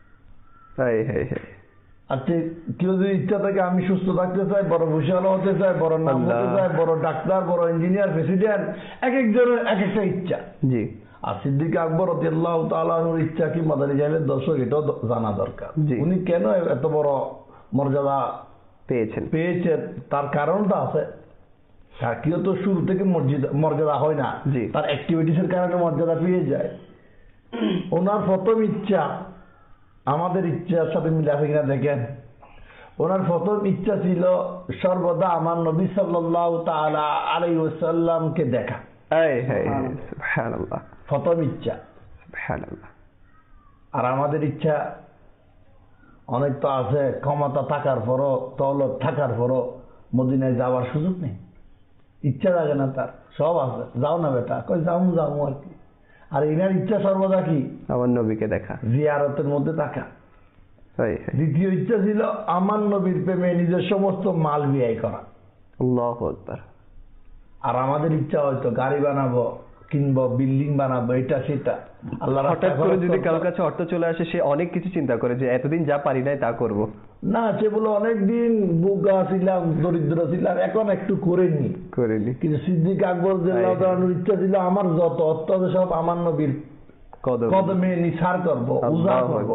আর কেউ যদি ইচ্ছা থাকে আমি সুস্থ থাকতে চাই, বড় ভূষাল হতে চাই, বড় নাম হতে চাই, বড় ডাক্তার, বড় ইঞ্জিনিয়ার, প্রেসিডেন্ট, এক একজনের এক একটা ইচ্ছা। জি। আর সিদ্দিক আকবর রাদিয়াল্লাহু তাআলা আনহুর ইচ্ছা কি মাদানী চ্যানেলের দর্শক এটাও জানা দরকার। উনি কেন এত বড় মর্যাদা পেয়েছেন তার কারণটা আছে। কেউ তো শুরু থেকে মর্যাদা হয় না, তার অ্যাক্টিভিটিস এর কারণে মর্যাদা পেয়ে যায়। ওনার প্রথম ইচ্ছা আমাদের ইচ্ছার সাথে মিলে আছে কিনা দেখেন। ওনার প্রথম ইচ্ছা ছিল সর্বদা আমার নবী সাল্লাল্লাহু তাআলা আলাইহি ওয়াসাল্লামকে দেখা। সুবহানাল্লাহ। প্রথম ইচ্ছা। সুবহানাল্লাহ। আর আমাদের ইচ্ছা অনেক তো আছে, ক্ষমতা থাকার পরও, দৌলত থাকার পরও মদিনায় যাওয়ার সুযোগ নেই, ইচ্ছা লাগে না তার। সব আছে, যাও না বেটা, কই যাও আর কি। আর ইনার ইচ্ছা সর্বদা কি? আমার নবীকে দেখা, জিয়ারতের মধ্যে থাকা। দ্বিতীয় ইচ্ছা ছিল আমার নবীর প্রেমে নিজের সমস্ত মাল ব্যয় করা। আল্লাহু আকবার। আর আমাদের ইচ্ছা হয়তো গাড়ি বানাবো, কিনবো, বিল্ডিং বানাবো, এটা সেটা। আল্লাহ হঠাৎ করে যদি কারোর কাছে অর্থ চলে আসে, সে অনেক কিছু চিন্তা করে যে এতদিন যা পারি নাই তা করব না। সে বলে অনেকদিন বোকা ছিলাম, দরিদ্র ছিলাম, এখন একটু করিনি। কিন্তু সিদ্দিক আকবর রাদিয়াল্লাহু তাআলার ইচ্ছা ছিল আমার যত অর্থ সব আমার নবীর কদমে নিসার করবো, উজাড় করবো।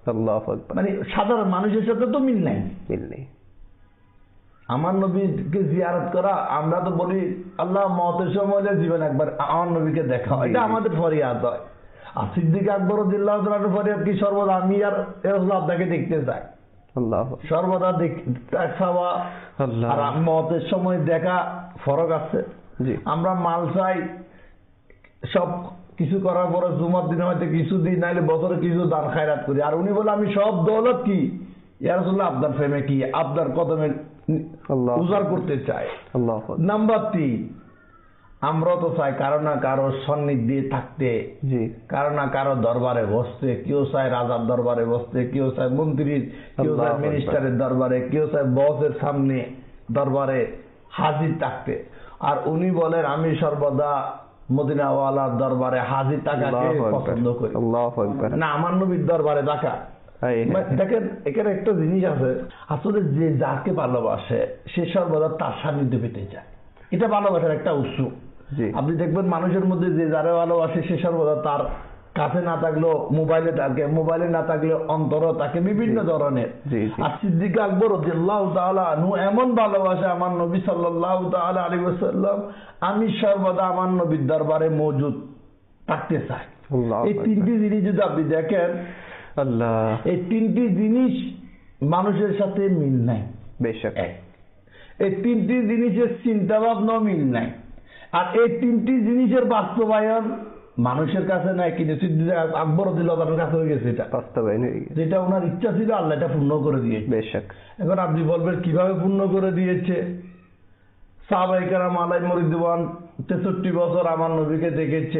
আল্লাহু আকবার। মানে সাধারণ মানুষের সাথে তো মিল নাই। মিল নেই। আমার নবীকে জিয়ারত করা, আমরা তো বলি আল্লাহ মওতের সময় জীবন একবার আমার নবীকে দেখা হয়, এটা আমাদের ফরিয়াদ হয়। আর সিদ্দিক আকবর রাদিয়াল্লাহু তাআলার ফরিয়াদ কি সর্বদা আমি আর রাসূলুল্লাহ আপনাকে দেখতে চাই, সর্বদা চাওয়া আর মওতের সময় দেখা ফরক আছে। আমরা মাল চাই সব কিছু করার পরে জুমার দিনে হয়তো কিছু দিন নাইলে বছরে কিছু দান খায়রাত করি, আর উনি বলে আমি সব দৌলত কি ইয়া রাসূলুল্লাহ আপনার প্রেমে কি আপনার কদমে উজাড় করতে চাই। নাম্বার 3, আমরাও তো চাই কারো না কারো সান্নিধ্যে থাকতে, কারো না কারো দরবারে বসতে। কেউ চায় রাজার দরবারে বসতে, কেউ চায় মন্ত্রীর, কেউ চায় মিনিস্টারের দরবারে, কেউ চায় বসের সামনে দরবারে হাজির থাকতে। আর উনি বলেন আমি সর্বদা মদিনাওয়ালার দরবারে হাজির থাকাকে পছন্দ করি না আমার নবীর দরবারে থাকা। দেখেন এখানে একটা জিনিস আছে, আসলে যে যাকে ভালোবাসে সে সর্বদা তার সান্নিধ্য পেতে চায়, এটা ভালোবাসার একটা উৎস। আপনি দেখবেন মানুষের মধ্যে যে যারা ভালোবাসে সে সর্বদা তার কাছে না থাকলেও মোবাইলে থাকে, মোবাইলে না থাকলে অন্তরও থাকে বিভিন্ন ধরনের। আর সিদ্দিক আকবর রাদিয়াল্লাহু তাআলা আনহু এমন ভালোবাসে আমার নবী সাল্লাল্লাহু তাআলা আলাইহি ওয়াসাল্লাম, আমি সর্বদা আমার নবীর দরবারে মওজুদ থাকতে চাই। এই 3টি জিনিস যদি আপনি দেখেন, এই 3টি জিনিস মানুষের সাথে মিল নাই। এই 3টি জিনিসের চিন্তা ভাবনা মিল নাই, আর এই 3টি জিনিসের বাস্তবায়ন মানুষের কাছে নাই, কিন্তু সিদ্দিক আকবর রাদিয়াল্লাহু তাআলার কাছে হয়ে গেছে। এটা বাস্তবায়ন হয়ে গেছে, যেটা ওনার ইচ্ছা ছিল আল্লাহ এটা পূর্ণ করে দিয়েছে। এখন আপনি বলবেন কিভাবে পূর্ণ করে দিয়েছে? সাহাবায়ে কেরাম আলাইহিম রিদওয়ান 63 বছর আমার নবীকে দেখেছে,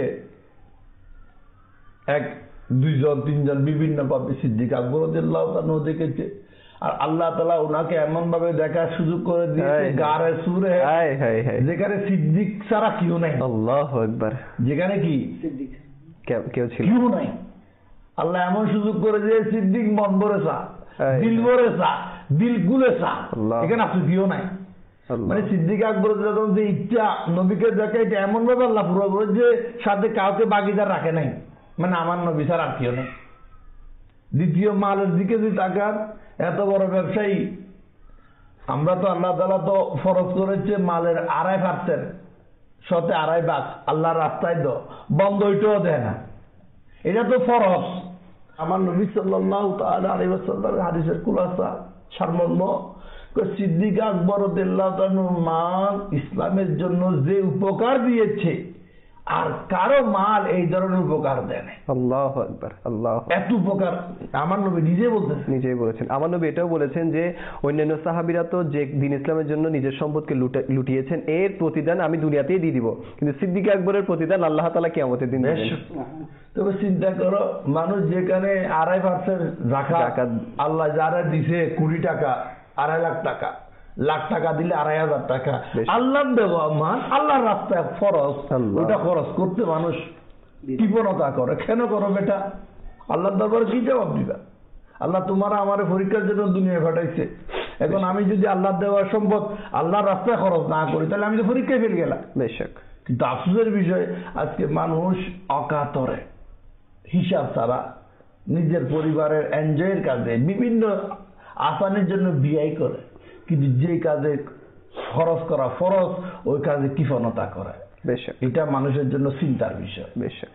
1, 2 জন 3 জন বিভিন্ন ভাবে সিদ্দিক আকবর রাদিয়াল্লাহু তাআলা দেখেছে। আর আল্লাহ তাআলা ওনাকে এমন ভাবে দেখার সুযোগ করে দিয়েছে গারে সুরে, যেখানে সিদ্দিক ছাড়া কেউ নাই। আল্লাহু আকবার। যেখানে কি সিদ্দিক কেউ ছিল কেউ নাই। আল্লাহ এমন সুযোগ করে দিয়ে সিদ্দিক মন ভরেছা, দিল ভরেছা, দিল গুলেছা, এখানে আপনি কেউ নাই। মানে সিদ্দিক আকবর যখন যে ইচ্ছা নবীকে দেখে, এটা এমন ভাবে আল্লাহ পুরো করে যে সাথে কাউকে বাগিদার রাখে নাই, মানে আমার নবী ছাড়া আর কেউ নেই। দ্বিতীয় মালের দিকে যদি তাকান, এত বড় ব্যবসায়ী, আমরা তো আল্লাহ তাআলা তো ফরজ করেছে মালের 2.5% শতে 2.5 ভাগ আল্লাহর রাস্তায় দাও, বন্ধ ওইটাও দেয় না, এটা তো ফরজ। আমার নবী সাল্লাল্লাহু তাআলা আলাইহি ওয়াসাল্লামের হাদিসের খুলাসা সারমর্ম, সিদ্দিক আকবর রাদিয়াল্লাহু তাআলা মাল ইসলামের জন্য যে উপকার দিয়েছে আর কারো মাল এই ধরনের উপকার দেয় না। আল্লাহু আকবার। এত উপকার আমার নবী নিজেই বলেছেন। আমার নবী এটাও বলেছেন যে অন্যান্য সাহাবীরা তো যে দিন ইসলামের জন্য নিজের সম্পদকে লুটিয়েছেন, এর প্রতিদান আমি দুনিয়াতেই দিয়ে দিব, কিন্তু সিদ্দিক আকবরের প্রতিদান আল্লাহ তাআলা কিয়ামতের দিন দেবেন। তবে চিন্তা করো, মানুষ যেখানে 2.5% যাকাত আল্লাহ যারা দিছে, 20 টাকা 2.5 লাখ টাকা, লাখ টাকা দিলে 2.5 টাকা আল্লাহর দেওয়া মান, আল্লাহর রাস্তায় ফরজ, ওটা খরচ করতে মানুষ কৃপণতা করে। কেন করো বেটা? আল্লাহর দরবারে কি জবাব দিবা? আল্লাহ তোমার আমার পরীক্ষার জন্য দুনিয়ায় পাঠাইছে। এখন আমি যদি আল্লাহর দেওয়া সম্পদ আল্লাহর রাস্তায় খরচ না করি, তাহলে আমি তো পরীক্ষায় ফেল গেলাম। কিন্তু আফসোসের বিষয়, আজকে মানুষ অকাতরে হিসাব ছাড়া নিজের পরিবারের এনজয়ের কাজে বিভিন্ন আসানের জন্য ব্যয় করে, কিন্তু যে কাজে খরচ করা ফরজ ওই কাজে কৃপণতা করে। এটা মানুষের জন্য চিন্তার বিষয়।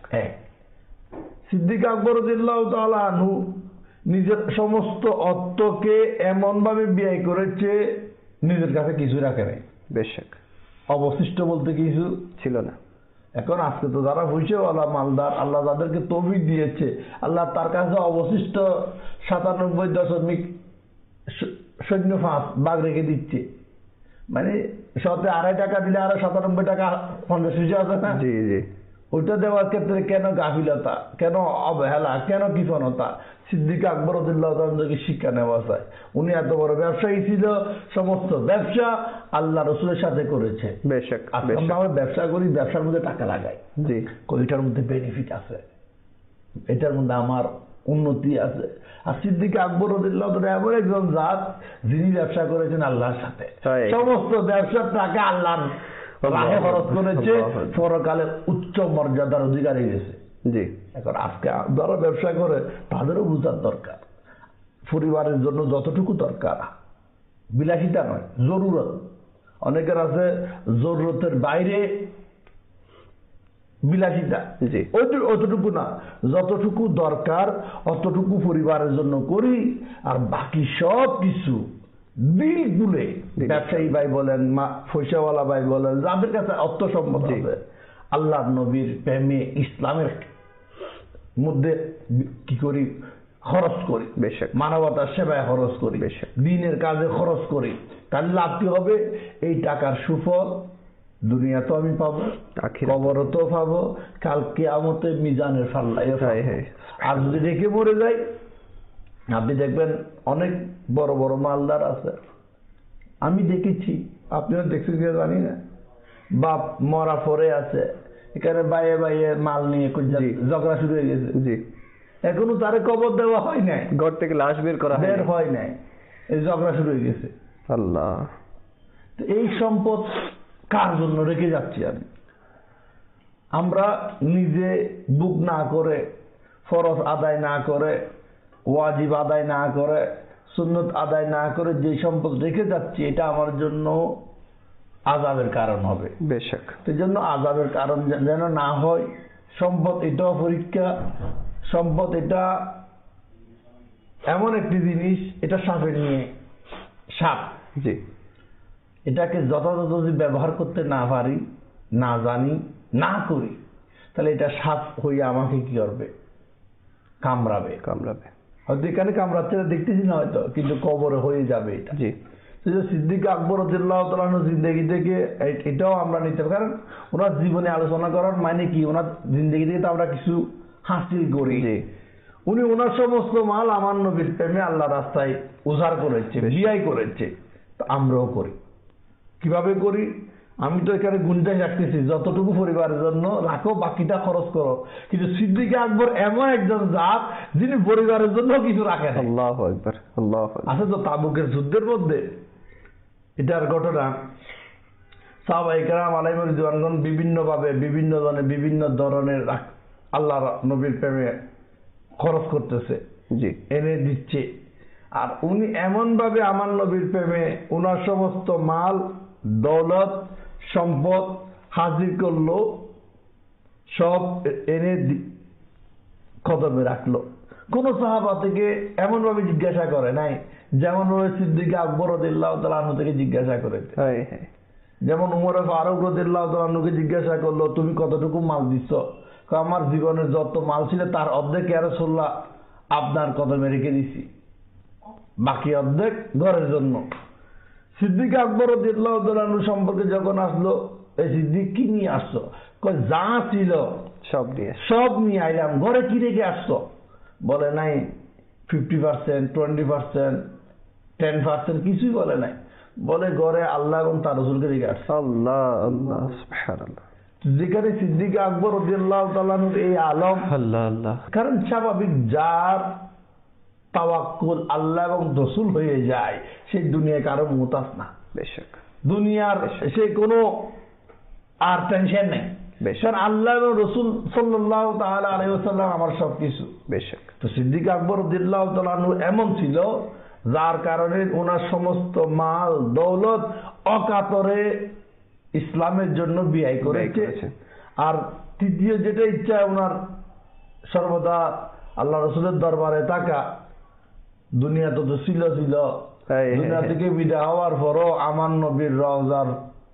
সিদ্দিক আকবর রাদিয়াল্লাহু তাআলা আনহু নিজের সমস্ত অর্থকে এমন ভাবে ব্যয় করেছে, নিজের কাছে কিছু রাখে নাই, অবশিষ্ট বলতে কিছু ছিল না। এখন আজকে তো যারা পয়সাওয়ালা মালদার, আল্লাহ যাদেরকে তৌফিক দিয়েছে, আল্লাহ তার কাছে অবশিষ্ট 97.5 সৈন্য 5 ভাগ রেখে দিচ্ছে। মানে শতে 2.5 টাকা দিলে আরো 97 টাকা 50 আছে না? ওইটা দেওয়ার ক্ষেত্রে কেন গাফিলতা, কেন অবহেলা, কেন কৃপণতা? সিদ্দিক আকবর রাদিয়াল্লাহু তাআলাকে শিক্ষা নেওয়া যায়। উনি এত বড় ব্যবসায়ী ছিল, সমস্ত ব্যবসা আল্লাহ রসুলের সাথে করেছে। আমরা ব্যবসা করি, ব্যবসার মধ্যে টাকা লাগাই, এটার মধ্যে বেনিফিট আছে, এটার মধ্যে আমার উন্নতি আছে। আর সিদ্দিক আকবর রাদিয়াল্লাহু তাআলা এমন একজন জাত, যিনি ব্যবসা করেছেন আল্লাহর সাথে, সমস্ত ব্যবসার টাকা আল্লাহর রাহে খরচ করেছে, পরকালে উচ্চ মর্যাদার অধিকারী গেছে। এখন আজকে যারা ব্যবসা করে তাদেরও বুঝার দরকার, পরিবারের জন্য যতটুকু দরকার, বিলাসিতা নয়, জরুরত। অনেকের আছে জরুরতের বাইরে বিলাসিতা, অতটুকু না, যতটুকু দরকার অতটুকু পরিবারের জন্য করি, আর বাকি সব কিছু দিল তুলে, ব্যবসায়ী ভাই বলেন, পয়সাওয়ালা ভাই বলেন, যাদের কাছে অর্থ সম্পদ আছে, আল্লাহ নবীর প্রেমে ইসলামের মধ্যে কি করি, খরচ করি, মানবতার সেবায় খরচ করি, দিনের কাজে খরচ করি, তাহলে লাভ কি হবে? এই টাকার সুফল দুনিয়াতেও আমি পাবো, কবরতেও পাবো, কাল কিয়ামতে মিজানের পাল্লায়ও পাবো। আর যদি রেখে মরে যাই, আপনি দেখবেন অনেক বড় বড় মালদার আছে, আমি দেখেছি, আপনিও দেখছেন কিনা জানি না, বাপ মরা পরে আছে, এখানে বাইয়ে বাইয়ে মাল নিয়ে ঝগড়া শুরু হয়ে গেছে, এখনো তারে কবর দেওয়া হয় নাই, ঘর থেকে লাশ বের হয় নাই, এই ঝগড়া শুরু হয়ে গেছে। আল্লাহ, এই সম্পদ কার জন্য রেখে যাচ্ছি আমি? আমরা নিজে বুক না করে, ফরজ আদায় না করে, ওয়াজিব আদায় না করে, সুন্নত আদায় না করে যে সম্পদ রেখে যাচ্ছি, এটা আমার জন্য আযাবের কারণ হবে। বেশক, সেই জন্য আযাবের কারণ যেন না হয়। সম্পদ এটাও পরীক্ষা, সম্পদ এটা এমন একটি জিনিস, এটা সাপের নিয়ে সাপ, জি, এটাকে যথাযথ যদি ব্যবহার করতে না পারি, না জানি, না করি, তাহলে এটা সাপ হয়ে আমাকে কি করবে? কামড়াবে। হয়তো এখানে কামড়াচ্ছে না দেখতেছি না হয়তো, কিন্তু কবরে হয়ে যাবে এটা। জি, সিদ্দিক আকবর রাদিয়াল্লাহু তাআলা আনহু জিন্দেগি থেকে এটাও আমরা নিতে পারি, কারণ ওনার জীবনে আলোচনা করার মানে কি, ওনার জিন্দেগি থেকে তো আমরা কিছু হাসিল করি। উনি ওনার সমস্ত মাল আমার নবীর প্রেমে আল্লাহ রাস্তায় উজাড় করেছে, ব্যয় করেছে, তো আমরাও করি। কিভাবে করি? আমি তো এখানে গুনজাই রাখতেছি, যতটুকু পরিবারের জন্য রাখো, বাকিটা খরচ করো। কিন্তু সিদ্দিক আকবর এমন একজন জাত, যিনি পরিবারের জন্য কিছু রাখেন। আল্লাহু আকবার, আল্লাহু আকবার। আছে তো তাবুকের যুদ্ধের মধ্যে এটার ঘটনা, সাহাবায়ে কেরাম আলাইহিম রিদওয়ানগণ বিভিন্ন ভাবে বিভিন্ন জনে বিভিন্ন ধরনের আল্লাহ নবীর প্রেমে খরচ করতেছে, জি, এনে দিচ্ছে। আর উনি এমন ভাবে আমার নবীর প্রেমে উনার সমস্ত মাল দৌলত সম্পদ হাজির করলো, সব এনে কদমে রাখলো। কোন সাহাবা থেকে এমন ভাবে জিজ্ঞাসা করে নাই যেমন সিদ্দিক আকবর রাদিয়াল্লাহু তাআলা আনহু থেকে জিজ্ঞাসা করেছে। যেমন উমর ফারুক রাদিয়াল্লাহু তাআলা আনহুকে জিজ্ঞাসা করলো, তুমি কতটুকু মাল দিচ্ছ? আমার জীবনের যত মাল ছিল তার অর্ধেক ইয়া রাসূলুল্লাহ আপনার কদমে রেখে দিছি, বাকি অর্ধেক ঘরের জন্য। সিদ্দিক আকবর রাদিয়াল্লাহু তাআলা আনহু সম্পর্কে যখন আসলো, এই সিদ্দিক কি নিয়ে আসছো? কয় যা ছিল সব নিয়ে আইলাম। ঘরে কি রেখে আসছো? বলে নাই 50%, 20%, 10%, কিছুই বলে নাই। বলে ঘরে আল্লাহ এবং তার রাসূলকে রেখে আসছে। আল্লাহ আল্লাহ, সুবহানাল্লাহ। যেখানে সিদ্দিক আকবর রাদিয়াল্লাহু তাআলা আনহুর এই আলম, আল্লাহ আল্লাহ, কারণ স্বাভাবিক যার তাওয়াক্কুল আল্লাহ এবং রাসূল হয়ে যায়, সেই দুনিয়ায় কারো মুহতাজ না। বেশক, দুনিয়ার সে কোনো আর টেনশন নেই, কারণ আল্লাহ এবং রাসূল সাল্লাল্লাহু তাআলা আলাইহি ওয়াসাল্লাম আমার সবকিছু। বেশক। তো সিদ্দিক আকবর রাদিয়াল্লাহু তাআলা আনহু এমন ছিল, যার কারণে ওনার সমস্ত মাল দৌলত অকাতরে ইসলামের জন্য ব্যয় করেছে। আর তৃতীয় যেটা ইচ্ছা, ওনার সর্বদা আল্লাহ রাসূলের দরবারে থাকা। দুনিয়া তো ছিল, দুনিয়া থেকে বিদায় হওয়ার পরও আমার নবীর রওজার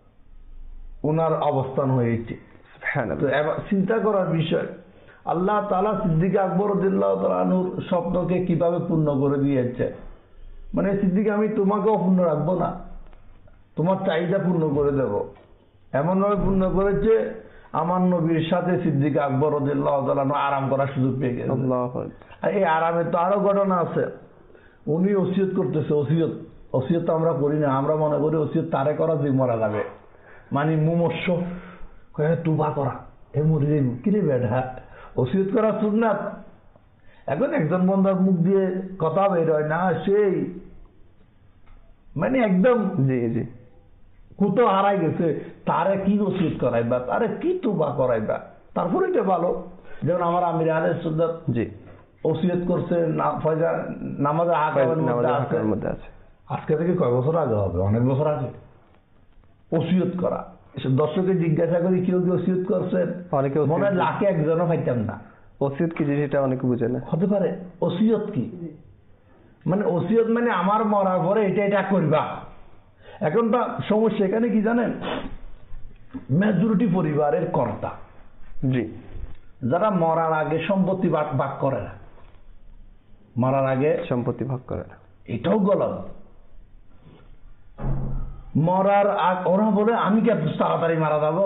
ওনার অবস্থান হয়েছে। তো এবার চিন্তা করার বিষয়, আল্লাহ তাআলা সিদ্দিক আকবর রাদিয়াল্লাহু তাআলা আনহুর স্বপ্নকে কিভাবে পূর্ণ করে দিয়েছে। মানে সিদ্দিক, আমি তোমাকেও পূর্ণ রাখবো না, তোমার চাহিদা পূর্ণ করে দেব। এমন ভাবে পূর্ণ করেছে, আমার নবীর সাথে সিদ্দিক আকবর রাদিয়াল্লাহু তাআলা আনহু আরাম করার সুযোগ পেয়ে গেছে। এই আরামের তো আরো ঘটনা আছে। উনি ওসিয়ত করতেছে, ওসিয়ত তো আমরা করি না, আমরা মনে করি ওসিয়ত তারে করা যে মারা যাবে, মানে মুমূর্ষ তুবা করা, এ মরে যাইব, কিরে বেটা, ওসিয়ত করা সুন্নাত। এখন একজন বন্দার মুখ দিয়ে কথা বের হয় না, সেই মানে একদম কুতো হারাই গেছে, তারে কি ওসিয়ত করাইবা, তারে কি তুবা করাইবা, তারপরে এটা ভালো। যেমন আমার আমির আহলে সুন্নাত ওসিয়ত করছে নামাজে হাতের মধ্যে আছে। আজকে থেকে কয় বছর আগে হবে? অনেক বছর আগে ওসিয়ত করা। এসব দর্শকের জিজ্ঞাসা করি কেউ কি ওসিয়ত করছেন? অনেকে মনে হয় লাখে একজনও পাইতাম না। ওসিয়ত কি জিনিস এটা অনেকে বুঝে না। হতে পারে ওসিয়ত কি, মানে ওসিয়ত মানে আমার মরার পরে এটা এটা করবা। এখন তা সমস্যা এখানে কি জানেন, মেজরিটি পরিবারের কর্তা জি, যারা মরার আগে সম্পত্তি ভাগ করে না, মরার আগে সম্পত্তি ভাগ করে না, এটাও গলত। মরার আগ ওরা বলে আমি কি এত তাড়াতাড়ি মারা যাবো,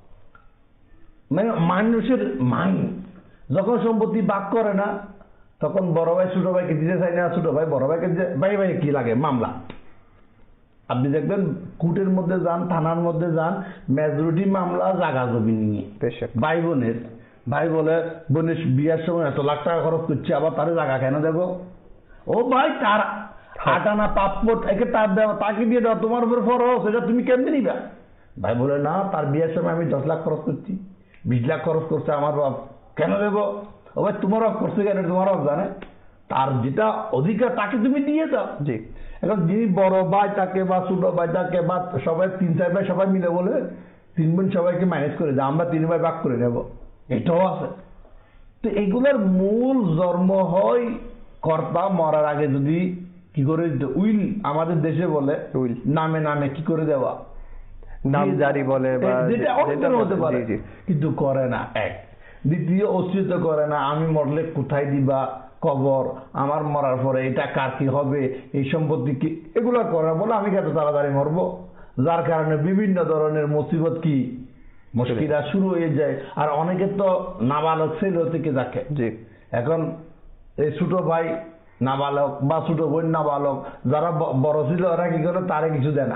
মানে মানুষের মাইন্ড যখন সম্পত্তি ভাগ করে না তখন বড় ভাই ছোট ভাইকে দিতে চাই না, ছোট ভাই বড় ভাইকে ভাই ভাই কি লাগে মামলা। আপনি দেখবেন কোর্টের মধ্যে যান, থানার মধ্যে যান, মেজরিটি মামলা জায়গা জমি নিয়ে। ভাই বোনের, ভাই বলে বোনের বিয়ার সময় এত লাখ টাকা খরচ করছে, আবার তার জায়গা কেন দেবো? ও ভাই তার আটানা পাসপোর্ট একে তার দেওয়া, তাকে দিয়ে দেওয়া তোমার উপর ফরজ, এটা তুমি কেমনি নিবা? ভাই বলে না, তার বিয়ের সময় আমি 10 লাখ খরচ করছি, 20 লাখ খরচ করছে আমার বাপ, কেন দেবো? ও ভাই তোমার হক করছে কেন, তোমার হক জানে, তার যেটা অধিকার তাকে তুমি দিয়ে দাও। জি, এখন যিনি বড় ভাই তাকে বা ছোট ভাই তাকে বা সবাই 3-4 ভাই সবাই মিলে বলে 3 বোন সবাইকে ম্যানেজ করে দেয়, আমরা 3 ভাই ভাগ করে নেব, এটাও আছে। তো এগুলোর মূল জন্ম হয় কর্তা মরার আগে যদি কি করে উইল, আমাদের দেশে বলে উইল, নামে নামে কি করে দেওয়া, নাম জারি বলে বা যেটা হতে পারে, কিন্তু করে না। এক, দ্বিতীয় ওসিয়ত করে না, আমি মরলে কোথায় দিবা কবর, আমার মরার পরে এটা কার কি হবে, এই সম্পত্তি কি, এগুলো করে বলে আমি কত তাড়াতাড়ি মরবো, যার কারণে বিভিন্ন ধরনের মুসিবত কি মুশকিলা শুরু হয়ে যায়। আর অনেকে তো নাবালক ছেলে থেকে যাকে, এখন এই ছোট ভাই নাবালক বা ছোট বোন নাবালক, যারা বড় ছিল ওরা কি করে, তারে কিছু দেয় না,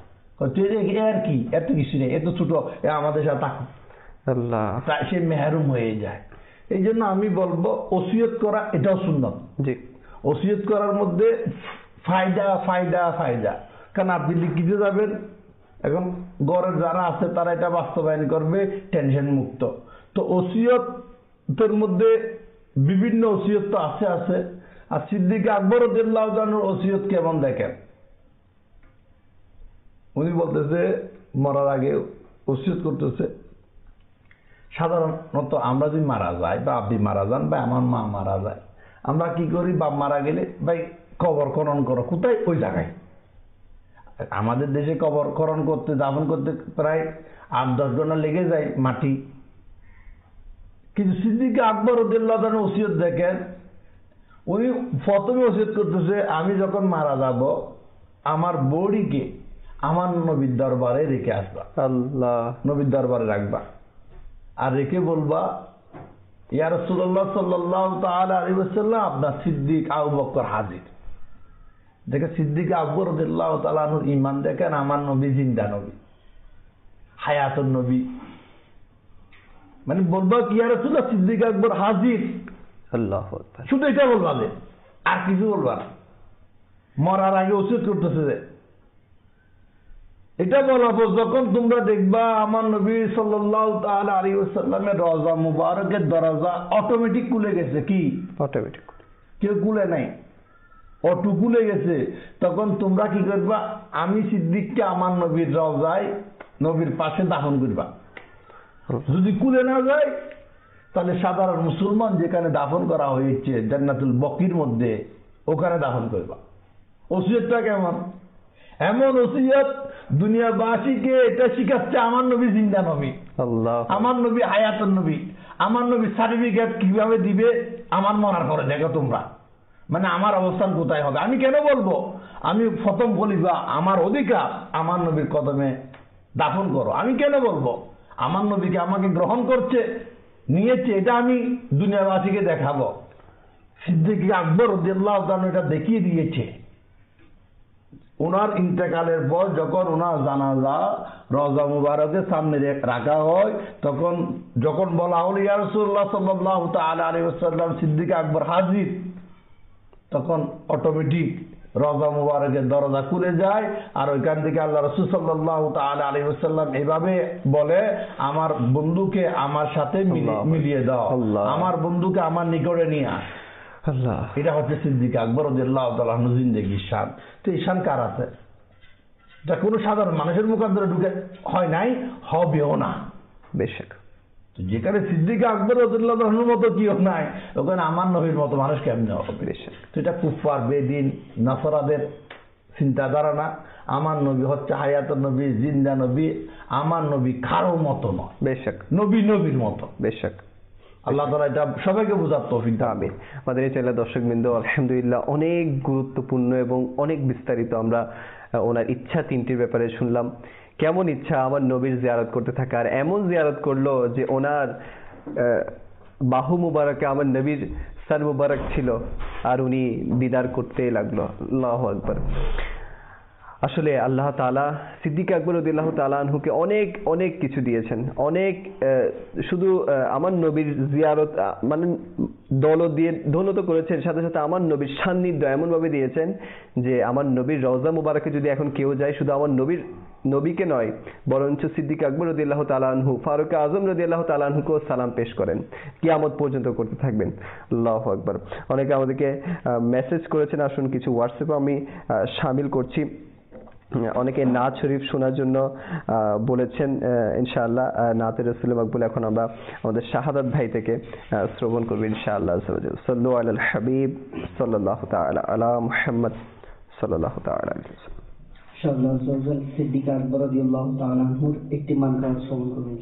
আর কি এত কিছু নেই, এত ছোট, আমাদের সাথে সে মেহরুম হয়ে যায়। এই জন্য আমি বলবো ওসিয়ত করা এটাও সুন্নত। জি, ওসিয়ত করার মধ্যে ফায়দা ফায়দা ফায়দা, কারণ আপনি লিখিতে যাবেন, এখন ঘরের যারা আছে তারা এটা বাস্তবায়ন করবে টেনশন মুক্ত। তো ওসিয়তের মধ্যে বিভিন্ন ওসিয়ত তো আছে। আর সিদ্দিক আকবর রাদিয়াল্লাহু তাআলার ওসিয়ত কেমন দেখেন, উনি বলতেছে মরার আগে ওসিয়ত করতেছে, সাধারণত আমরা যদি মারা যাই বা আপনি মারা যান বা আমার মা মারা যায়, আমরা কি করি, বাপ মারা গেলে ভাই কবর খনন করো, কোথায়? ওই জায়গায়। আমাদের দেশে কবর খনন করতে, দাফন করতে প্রায় 8-10 জনা লেগে যায় মাটি। কিন্তু সিদ্দিক আকবর রাদিয়াল্লাহু তাআলার ওসিয়ত দেখেন, উনি প্রথমে ওসিয়ত করতেছে আমি যখন মারা যাব আমার বডিকে আমার নবীর দরবারে রেখে আসবা, আল্লাহ নবীর দরবারে রাখবা, আর রেখে বলবা ইয়া রাসূলুল্লাহ সাল্লাল্লাহু তাআলা আলাইহি ওয়াসাল্লাম আপনার সিদ্দিক আবু বকর হাজির। দেখে সিদ্দিক আকবর রাদিয়াল্লাহু তাআলা আনহুর ঈমান দেখেন, আমার নবী জিন্দা নবী, হায়াতুন নবী, মানে বলবা কি ইয়া রাসূলুল্লাহ সিদ্দিক আকবর হাজির, আল্লাহু আকবার, শুধু এটা বলবা, আর কিছু বলবা না। মরার আগে ওসিয়ত করতেছে যে এটা বলাবো যখন তোমরা দেখবা আমার নবী সাল্লাল্লাহু তাআলা আলাইহি ওয়াসাল্লামের রওজা মুবারকের দরজা অটোমেটিক খুলে গেছে, কি অটোমেটিক, কেউ খুলে নাই, অটো খুলে গেছে, তখন তোমরা কি করবা, আমি সিদ্দিককে আমার নবীর রওজায় নবীর পাশে দাফন করবা। যদি খুলে না যায় তাহলে সাধারণ মুসলমান যেখানে দাফন করা হয়েছে জান্নাতুল বকির মধ্যে, ওখানে দাফন করবা। ওসিয়তটা কেমন? এমন ওসিয়ত দুনিয়াবাসীকে এটা শিখাচ্ছে আমার নবী জিন্দা নবী, আল্লাহ, আমার নবী হায়াতুন নবী, আমার নবী সার্টিফিকেট কিভাবে দিবে আমার মরার পরে, দেখো তোমরা, মানে আমার অবস্থান কোথায় হবে। আমি কেন বলবো, আমি প্রথম খলিফা, আমার অধিকার আমার নবীর কদমে দাফন করো। আমি কেন বলবো, আমার নবীকে আমাকে গ্রহণ করছে, নিয়েছে, এটা আমি দুনিয়াবাসীকে দেখাবো। সিদ্দিক আকবর রাদিয়াল্লাহু তাআলা এটা দেখিয়ে দিয়েছে। ওনার ইন্তেকালের পর যখন ওনার জানাজা রওজা মুবারকের সামনে রাখা হয়, তখন যখন বলা হলো ইয়া রাসূলুল্লাহ সাল্লাল্লাহু তাআলা আলাইহি ওয়াসাল্লাম সিদ্দিক আকবর হাজির, তখন অটোমেটিক রওজা মুবারকের দরজা খুলে যায়, আর ওইখান থেকে আল্লাহ রাসূল সাল্লাল্লাহু তাআলা আলাইহি ওয়াসাল্লাম এভাবে বলে আমার বন্ধুকে আমার সাথে মিলিয়ে দাও, আমার বন্ধুকে আমার নিকটে নিয়ে আস। আল্লাহ, এটা হচ্ছে সিদ্দিক আকবর রাদিয়াল্লাহু তাআলা আনহু জিন্দেগির শান। তো এই শান কার আছে? এটা কোনো সাধারণ মানুষের মুখান্তরে ঢুকে হয় নাই, হবেও না। বেশক। তো যেখানে সিদ্দিক আকবর রাদিয়াল্লাহু তাআলার মতো কেউ নাই, ওখানে আমার নবীর মতো মানুষ কেমনে হবে? বেশক। তো এটা কুফার, বেদিন, নাসারাদের চিন্তাধারা না। আমার নবী হচ্ছে হায়াতুন নবী, জিন্দা নবী। আমার নবী কারো মতো নয়, বেশক। নবী নবীর মতো। বেশক। আল্লাহ তাআলা এটা সবাইকে বোঝার তৌফিক দান। আমিন। আমাদের এই চ্যানেলের দর্শকবৃন্দ, আলহামদুলিল্লাহ অনেক গুরুত্বপূর্ণ এবং অনেক বিস্তারিত আমরা ওনার ইচ্ছা 3টির ব্যাপারে শুনলাম। কেমন ইচ্ছা আমার নবীর জিয়ারত করতে থাকার, এমন জিয়ারত করলো যে ওনার বাহু মুবারকে আমার নবীর সর মুবারক ছিল আর উনি দিদার করতে লাগলো। আল্লাহু আকবার। আসলে আল্লাহ তাআলা সিদ্দিক আকবর রাদিয়াল্লাহু তাআলা আনহুকে অনেক অনেক কিছু দিয়েছেন। অনেক শুধু আমার নবীর জিয়ারত মানে দৌলত করেছেন, সাথে সাথে আমার নবীর সান্নিধ্য এমনভাবে দিয়েছেন যে আমার নবীর রওজা মুবারকে যদি এখন কেউ যায়, শুধু আমার নবীকে নয়, বরঞ্চ সিদ্দিক আকবর রাদিয়াল্লাহু তাআলা আনহু, ফারুক আজম রাদিয়াল্লাহু তাআলা আনহুকেও সালাম পেশ করেন, কিয়ামত পর্যন্ত করতে থাকবেন। আল্লাহু আকবার। অনেকে আমাদেরকে মেসেজ করেছেন, আসুন কিছু হোয়াটসঅ্যাপে আমি শামিল করছি। অনেকে নাত শরীফ শোনার জন্য বলেছেন। ইনশাআল্লাহ নাতের রাসূল মাকবুল এখন আমরা আমাদের শাহাদাত ভাই থেকে শ্রবণ করব ইনশাআল্লাহ। সাল্লু আলাল হাবিব সাল্লাল্লাহু তাআলা আলা মুহাম্মদ সাল্লাল্লাহু তাআলা আলাইহি ওয়াসাল্লাম। ইনশাআল্লাহ সিদ্দিক আকবর রাদিয়াল্লাহু তাআলা আনহুর একটি মানকাত শ্রবণ করবেন।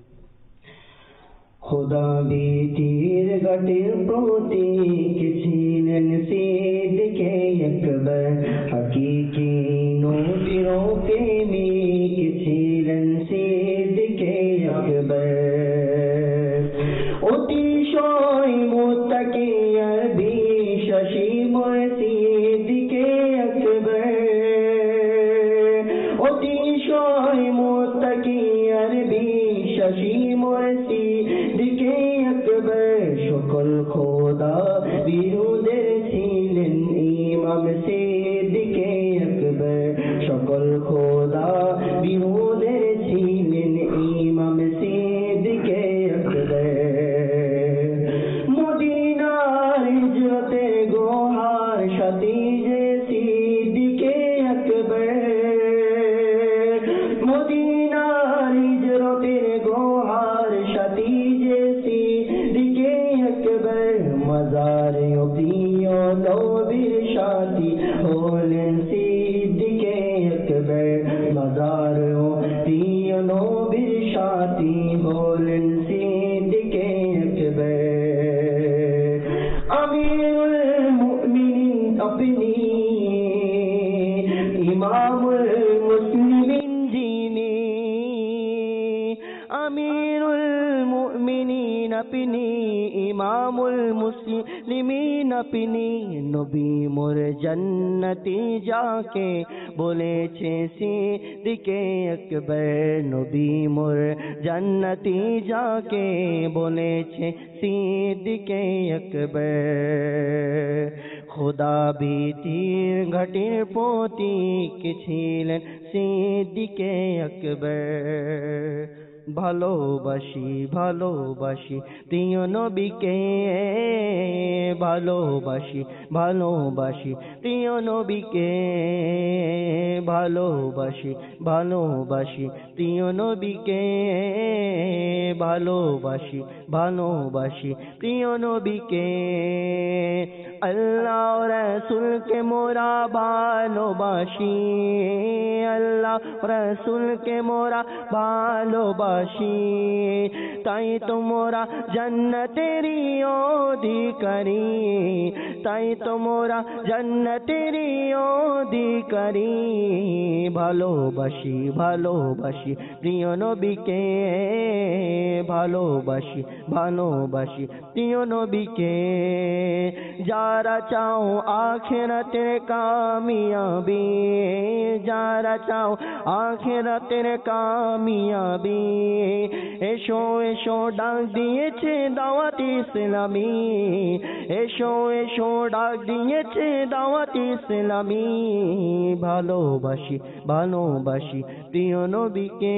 খোদা বেটির গাটের প্রতীক ছিলেন সিদ্দিকে আকবর, হাকিকি নবীর প্রেমিক ছিলেন সিদ্দিকে আকবর। অতিশয় মুত্তাকি আর বিশ্বাসী মোর সিদ্দিকে আকবর, অতিশয় মুত্তাকি আর বিশ্বাসী মোর সিদ্দিকে আকবর। সকল খোদা বিরুদের ছিলেন ইমাম সিদ্দিকে আকবর, সকল খোদা বিরুদের ছিলেন ইমাম সিদ্দিকে আকবর। মদিনার হিজরতের গোহার সাথী যে সিদ্দিকে আকবর, মদিনার হিজরতের গোহার সাথী যে সিদ্দিকে আকবর। মাজারে প্রিয় নবীর সাথী হলেন সিদ্দিকে আকবর, মাজারে প্রিয় নবীর সাথী হলেন সিদ্দিকে আকবর। আমিরুল মুমিনিন আপনি, ইমামুল মুসলিমিন যিনি, আমিরুল মুমিনিন আপনি, ইমামুল মুসলিমিন আপনি। নবী মোর জান্নতি যাকে বলেছে সিদ্দিকে আকবর, নবী মোর জান্নতি যাকে বলেছে সিদ্দিকে আকবর। খোদা ভীতির ঘাটের প্রতীক ছিলেন সিদ্দিকে আকবর। ভালোবাসি ভালোবাসি প্রিয় নবীকে, ভালোবাসি ভালোবাসি প্রিয় নবীকে, ভালোবাসি ভালোবাসি প্রিয় নবীকে, ভালোবাসি ভালোবাসি প্রিয় নবীকে। আল্লাহ রাসূলকে মোরা ভালোবাসি, আল্লাহ রাসূলকে মোরা ভালোবাসি, তাই তো মোরা জান্নাতেরই অধিকারী, তাই তো মোরা জান্নাতেরই অধিকারী। ভালোবাসি ভালোবাসি প্রিয় নবীকে, ভালোবাসি ভালোবাসি প্রিয় নবীকে। যারা চাও আখিরাতের কামিয়াবি, যারা চাও আখিরাতের কামিয়াবি, এসো এসো ডাক দিয়েছে দাওয়াত ইসলামী, এসো এসো ডাক দিয়েছে দাওয়াত ইসলামী। ভালোবাসি ভালোবাসি প্রিয় নবীকে,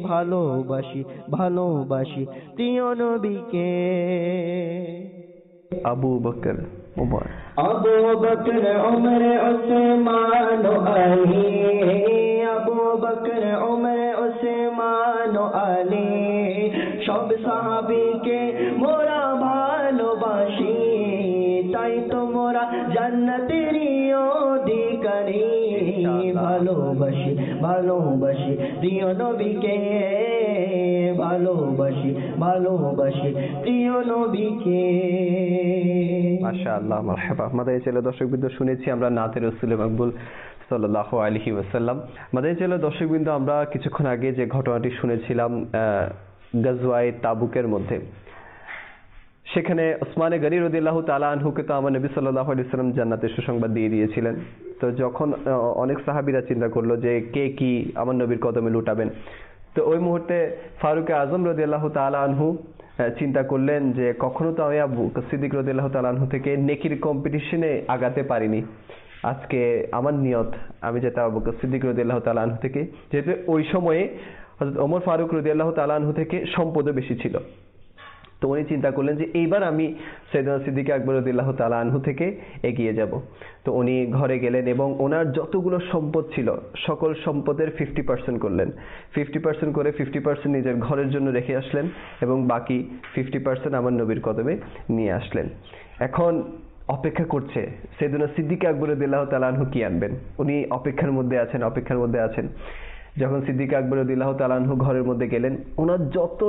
ভালোবাসি ভালোবাসি প্রিয় নবীকে। আবু বকর উমর। আবু বকর উমর উসমান আলী, আবু বকর উমর উসমান আলী, সব সাহাবীকে মোরা ভালোবাসি, তাই তো মোরা জান্নাতেরই অধিকারী। ভালোবাসি ভালোবাসি প্রিয় নবীকে, ভালোবাসি ভালোবাসি প্রিয় নবীকে। মাশাআল্লাহ, মারহাবা। আমাদের ছেলে দর্শকবৃন্দ, শুনেছি আমরা নাতে রাসূল মকবুল সাল্লাল্লাহু আলাইহি ওয়াসাল্লাম। আমাদের ছেলে দর্শকবৃন্দ, আমরা কিছুক্ষণ আগে যে ঘটনাটি শুনেছিলাম গাজওয়ায়ে তাবুকের মধ্যে, সেখানে ওসমানে গনি রাদিয়াল্লাহু তাআলা আনহুকে তো আমার নবী সাল্লাল্লাহু আলাইহি ওয়াসাল্লাম জান্নাতের সুসংবাদ দিয়ে দিয়েছিলেন। তো যখন অনেক সাহাবীরা চিন্তা করলো যে কে কি আমার নবীর কদমে লুটাবেন, তো ওই মুহূর্তে ফারুক আজম রাদিয়াল্লাহু তাআলা আনহু চিন্তা করলেন যে কখনো তো আমি আবু বকর সিদ্দিক রাদিয়াল্লাহু তাআলা আনহু থেকে নেকির কম্পিটিশনে আগাতে পারিনি, আজকে আমার নিয়ত আমি যাতে আবু বকর সিদ্দিক রাদিয়াল্লাহু তাআলা আনহু থেকে, যেহেতু ওই সময়ে হযরত ওমর ফারুক রাদিয়াল্লাহু তাআলা আনহু থেকে সম্পদও বেশি ছিল, তো উনি চিন্তা করলেন যে এইবার আমি সাইয়েদনা সিদ্দিক আকবর রাদিয়াল্লাহু তাআলা আনহু থেকে এগিয়ে যাব। তো উনি ঘরে গেলেন এবং ওনার যতগুলো সম্পদ ছিল সকল সম্পদের 50% করলেন। 50% করে 50% নিজের ঘরের জন্য রেখে আসলেন এবং বাকি 50% আমার নবীর কদমে নিয়ে আসলেন। এখন অপেক্ষা করছে সাইয়েদনা সিদ্দিক আকবর রাদিয়াল্লাহু তাআলা আনহু কি আনবেন। উনি অপেক্ষার মধ্যে আছেন। যখন সিদ্দিক আকবর রাদিয়াল্লাহু তাআলা আনহু ঘরের মধ্যে গেলেন, ওনার যত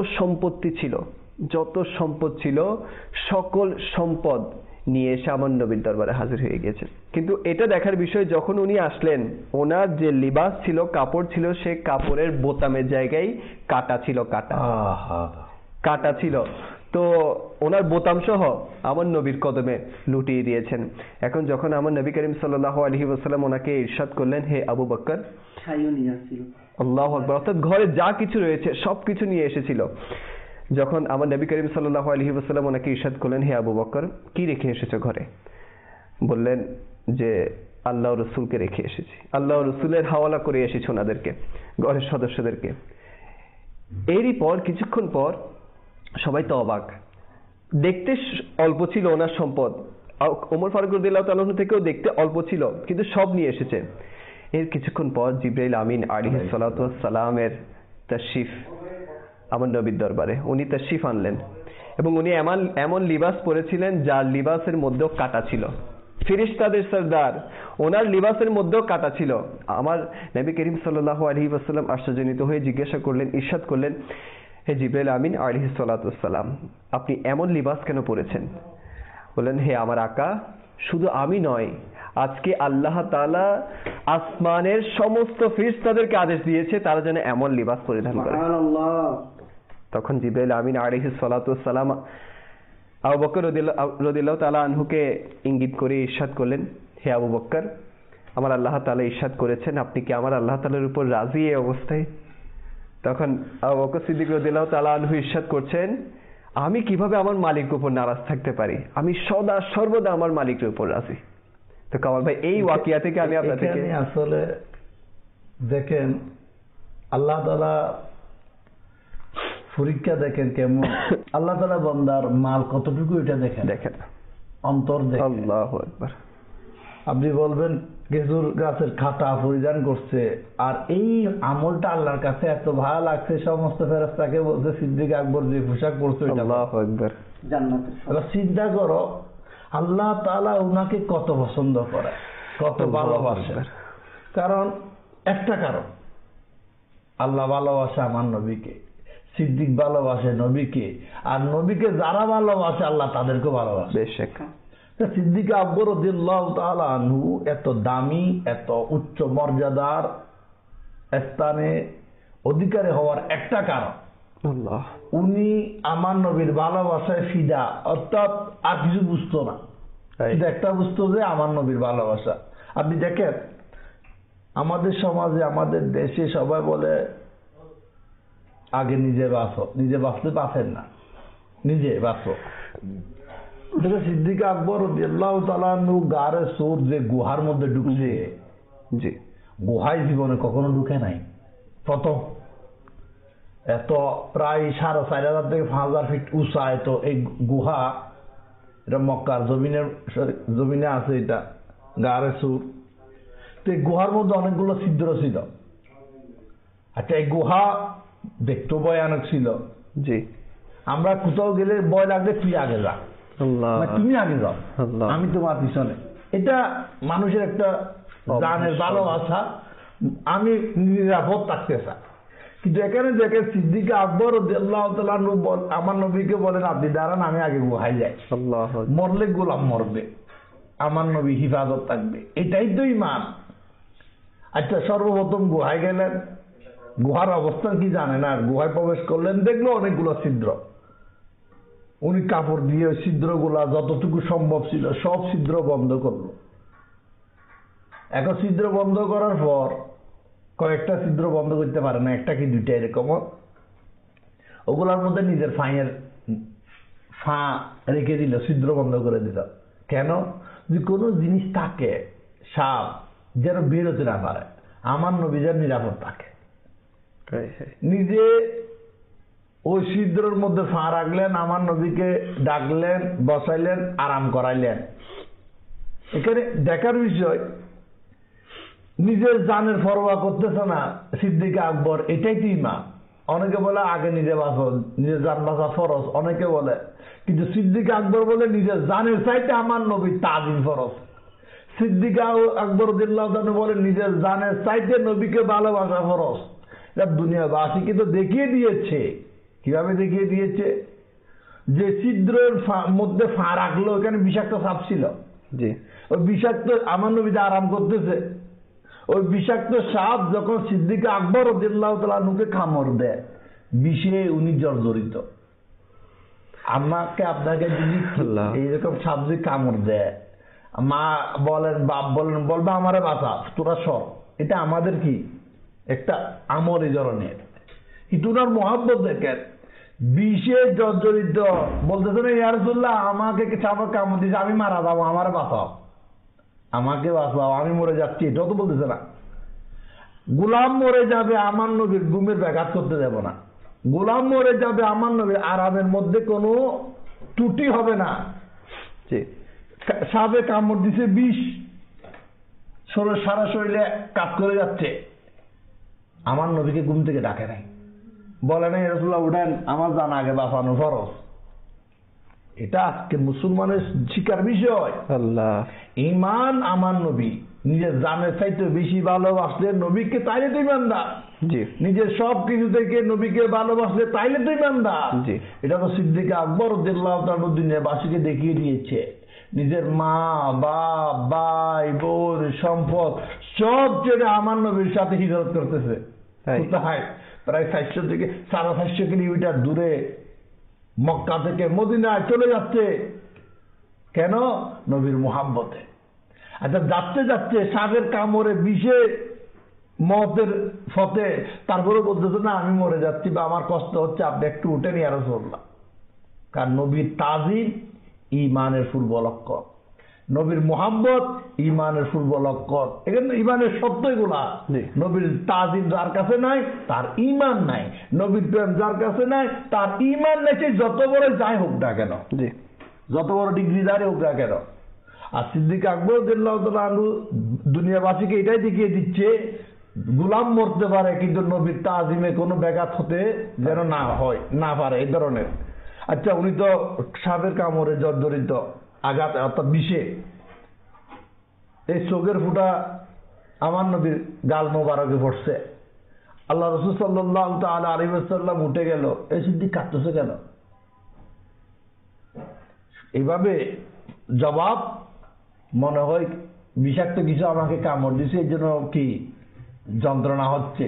সম্পদ ছিল সকল সম্পদ নিয়ে এসে আমার নবীর দরবারে হাজির হয়ে গেছে। কিন্তু এটা দেখার বিষয়, যখন উনি আসলেন ওনার যে লিবাস ছিল, কাপড় ছিল, সে কাপড়ের বোতামের জায়গায় কাটা ছিল। তো ওনার বোতাম সহ আমার নবীর কদমে লুটিয়ে দিয়েছেন। এখন যখন আমার নবী করিম সাল্লাল্লাহু আলাইহি ওয়াসাল্লাম ওনাকে ইরশাদ করলেন, হে আবু বকর, আল্লাহু আকবার, অর্থাৎ ঘরে যা কিছু রয়েছে সবকিছু নিয়ে এসেছিল। যখন আমার নবী করিম সাল্লাল্লাহু আলাইহি ওয়াসাল্লাম ওনাকে ইরশাদ করলেন, হে আবু বকর, কি রেখে এসেছো ঘরে? বললেন যে আল্লাহ রাসূলকে রেখে এসেছি, আল্লাহ রাসূলের হাওয়ালা করে এসেছি ওনাদেরকে, ঘরের সদস্যদেরকে। এরই পর কিছুক্ষণ পর সবাই তো অবাক, দেখতে অল্প ছিল ওনার সম্পদ, ওমর ফারুক রাদিয়াল্লাহু তাআলা আনহু থেকেও দেখতে অল্প ছিল, কিন্তু সব নিয়ে এসেছে। এর কিছুক্ষণ পর জিবরাইল আমিন আলাইহিস সালাতু ওয়াস সালামের তাশরিফ আমার নবীর দরবারে। উনি তাশরিফ আনলেন এবং উনি এমন লিবাস পরেছিলেন যার লিবাসের মধ্যেও কাটা ছিল। ফেরেশতাদের সরদার, ওনার লিবাসের মধ্যেও কাটা ছিল। আমার নবী করিম সাল্লাল্লাহু আলাইহি ওয়াসাল্লাম আশ্চর্যজনিত হয়ে জিজ্ঞাসা করলেন, ইরশাদ করলেন, হে জিবরাইল আমিন আলাইহিস সালাতু ওয়াস সালাম, আপনি এমন লিবাস কেন পরেছেন? বললেন, হে আমার আকা, শুধু আমি নয়, আজকে আল্লাহ তাআলা আসমানের সমস্ত ফেরেশতাদেরকে আদেশ দিয়েছে তারা যেন এমন লিবাস পরিধান করে। সুবহানাল্লাহ। তখন জিবরাইল আমিন আলাইহিস সালাতু ওয়াস সালাম আবু বকর রাদিয়াল্লাহু তাআলা আনহুকে ইঙ্গিত করে ইরশাদ করলেন, হে আবু বকর, আমার আল্লাহ তাআলা ইরশাদ করেছেন, আপনি কি আমার আল্লাহ তাআলার উপর রাজি এই অবস্থায়? তখন আবু বকর সিদ্দিক রাদিয়াল্লাহু তাআলা আনহু ইরশাদ করছেন, আমি কিভাবে আমার মালিকের উপর নারাজ থাকতে পারি? আমি সদা সর্বদা আমার মালিকের উপর রাজি। তো কামাল ভাই, এই ওয়াকিয়া থেকে আমি আপনাদেরকে আসলে দেখেন আল্লাহ তাআলা পরীক্ষা দেখেন কেমন। আল্লাহ তাআলা বান্দার মাল কতটুকু এটা দেখেন অন্তর দেখেন। আল্লাহু আকবার। আপনি বলবেন খেজুর গাছের খাতা পরিধান করছে, আর এই আমলটা আল্লাহর কাছে এত ভালো লাগছে, সমস্ত ফেরেশতাকে বলছে সিদ্দিক আকবর যে পোশাক পরছে ওইটা আল্লাহু আকবার জান্নাতের। এবার চিন্তা করো আল্লাহ তাআলা উনাকে কত পছন্দ করে, কত ভালোবাসে। কারণ একটা কারণ, আল্লাহ ভালোবাসে আমার নবীকে, সিদ্দিক ভালোবাসে নবীকে, আর নবীকে যারা ভালোবাসে আল্লাহ তাদেরকে ভালোবাসে। বেশক সিদ্দিক আকবর রাদিয়াল্লাহু তাআলা আনহু এত দামি, এত উচ্চ মর্যাদার স্থানে অধিকারী হওয়ার একটা কারণ, আল্লাহ, উনি আমার নবীর ভালোবাসায় ফিদা, অর্থাৎ আর কিছু বুঝতো না, শুধু একটা বুঝতো যে আমার নবীর ভালোবাসা। আপনি দেখেন আমাদের সমাজে, আমাদের দেশে সবাই বলে আগে নিজে বাঁচো, নিজে বাঁচতে পারছেন না, নিজে বাঁচো। সিদ্দিক আকবর রাদিয়াল্লাহু তাআলা আনহু গারে সূর যে গুহার মধ্যে ঢুকছে, জি, গুহায় জীবনে কখনো ঢুকে নাই, প্রথম। এত প্রায় ৪,৫০০ থেকে ৫,০০০ ফিট উঁচা, এত এই গুহা এটা মক্কার জমিনে আছে, এটা গারে সুর। তো এই গুহার মধ্যে অনেকগুলো ছিদ্র ছিল। আচ্ছা, এই গুহা দেখতেও ভয়ানক ছিল। জি। আমরা কোথাও গেলে ভয় লাগলে তুই আগে যা, আল্লাহ, তুমি আগে যাও, আল্লাহ। আমি তোমার পিছনে। এটা মানুষের একটা জানের ভালোবাসা, আমি নিরাপদ থাকতে চাই। কিন্তু এখানে দেখে সিদ্দিক আকবর রাদিয়াল্লাহু তাআলা আমার নবীকে বলেন, আপনি দাঁড়ান, আমি আগে গুহায় যাই। মরলে গোলাম মরবে, আমার নবী হিফাজত থাকবে, এটাই তো ঈমান। আচ্ছা, সর্বপ্রথম গুহায় গেলেন, গুহার অবস্থান কি জানেন? আর গুহায় প্রবেশ করলেন, দেখলো অনেকগুলো ছিদ্র। উনি কাপড় দিয়ে ছিদ্রগুলা যতটুকু সম্ভব ছিল সব ছিদ্র বন্ধ করলো। এখন ছিদ্র বন্ধ করার পর কয়েকটা ছিদ্র বন্ধ করতে পারে না, একটা কি দুইটা এরকম, ওগুলার মধ্যে নিজের ফা রেখে দিল, ছিদ্র বন্ধ করে দিল। কেন? যে কোনো জিনিস থাকে সাপ যেন বেরোতে না পারে, আমার নবী যেন নিরাপদ থাকে। নিজে ওই ছিদ্রের মধ্যে ফা রাখলেন, আমার নবীকে ডাকলেন, বসাইলেন, আরাম করাইলেন। এখানে দেখার বিষয়, নিজের জানের পরোয়া করতেছে না সিদ্দিক আকবর, এটাই তো ঈমান। অনেকে বলে আগে নিজে বাঁচো, নিজের জান বাঁচা ফরজ, অনেকে বলে। কিন্তু সিদ্দিক আকবর বলে নিজের জানের চাইতে আমার নবীর তাজিম ফরজ। সিদ্দিক আকবর রাদিয়াল্লাহু তাআলা বলে নিজের জানের চাইতে নবীকে ভালোবাসা ফরজ। এটা দুনিয়াবাসীকে তো দেখিয়ে দিয়েছে। কিভাবে দেখিয়ে দিয়েছে? যে ছিদ্রের মধ্যে ফা রাখলো, এখানে বিষাক্ত সাপ ছিল। ওই বিষাক্ত আমার নবীতে আরাম করতেছে, ওই বিষাক্ত সাপ যখন সিদ্দিক আকবর রাদিয়াল্লাহু তাআলা নুকে কামড় দেয়, বিষে উনি জর্জরিত। আমাকে আপনাকে যদি এইরকম সাপ যদি কামড় দেয়, মা বলেন, বাপ বলেন, বলবে আমারে বাঁচা, তোরা সর। এটা আমাদের কি একটা আমল এই ধরনের। কিন্তু ওনার মহব্বত দেখেন, বিষে জর্জরিত, বলতেছে না ইয়া রাসূলুল্লাহ আমাকে সাপে কামড় দিয়েছে, আমি মারা যাবো, আমারে বাঁচাও, আমাকে বাঁচাও, আমি মরে যাচ্ছি, এটাও তো বলতেছে না। গোলাম মরে যাবে, আমার নবীর ঘুমের ব্যাঘাত করতে দেব না। গোলাম মরে যাবে, আমার নবীর আরামের মধ্যে কোনো ত্রুটি হবে না। সাপে কামড় দিছে, বিষ সারা শরীরে কাজ করে যাচ্ছে, আমার নবীকে ঘুম থেকে ডাকে নাই, বলে নাই রাসূলুল্লাহ উঠেন, আমার জানা আগে বাঁচানো ফরজ। এটা আজকে মুসলমানের শিকার বিষয়। ঈমান আমার নবী নিজের জানের চাইতে বেশি ভালোবাসলে নবীকে, তাইলে তো ঈমানদার। নিজের সব কিছু থেকে নবীকে ভালোবাসলে তাইলে তো ঈমানদার। এটা তো সিদ্দিক আকবর রাদিয়াল্লাহু তাআলা দুনিয়াবাসীকে দেখিয়ে দিয়েছে। নিজের মা, বাপ, ভাই, বোন, সম্পদ সব ছেড়ে আমার নবীর সাথে হিজরত করতেছে। প্রায় 400 থেকে 450 কিলোমিটার দূরে মক্কা থেকে মদিনায় চলে যাচ্ছে। কেন? নবীর মুহাব্বতে। আচ্ছা, যাচ্ছে যাচ্ছে সাপের কামড়ে, বিষে, মতের ফতে, তারপরে বলতেছে না আমি মরে যাচ্ছি বা আমার কষ্ট হচ্ছে, আপনি একটু উঠেন ইয়া রাসূলুল্লাহ। কারণ নবীর তাজিম ঈমানের পূর্ব লক্ষণ, নবীর মুহাব্বত ঈমানের পূর্ব লক্ষণ। এখানে ঈমানের সত্যগুলা, নবীর তাজিম যার কাছে নাই তার ঈমান নাই, নবীর প্রেম যার কাছে নাই তার ঈমান নাই। সে যত বড় যাই হোক না কেন, যত বড় ডিগ্রিদারই হোক না কেন। আর সিদ্দিক আকবর রাদিয়াল্লাহু তাআলা আনহু দুনিয়াবাসীকে এটাই দেখিয়ে দিচ্ছে, গোলাম মরতে পারে কিন্তু নবীর তাজিমে কোনো ব্যাঘাত হতে যেন না হয়, না পারে, এই ধরনের। আচ্ছা, উনি তো সাপের কামড়ে জর্জরিত, আঘাত অর্থাৎ বিষে, এই চোখের ফুটা আমার নবীর গাল মোবারকে পড়ছে। আল্লাহ রাসূল সাল্লাল্লাহু তাআলা আলাইহি ওয়াসাল্লাম উঠে গেল, এই সিদ্দিক কাঁদতেছে কেন? এইভাবে জবাব, মনে হয় বিষাক্ত কিছু আমাকে কামড় দিছে, এই জন্য কি যন্ত্রণা হচ্ছে।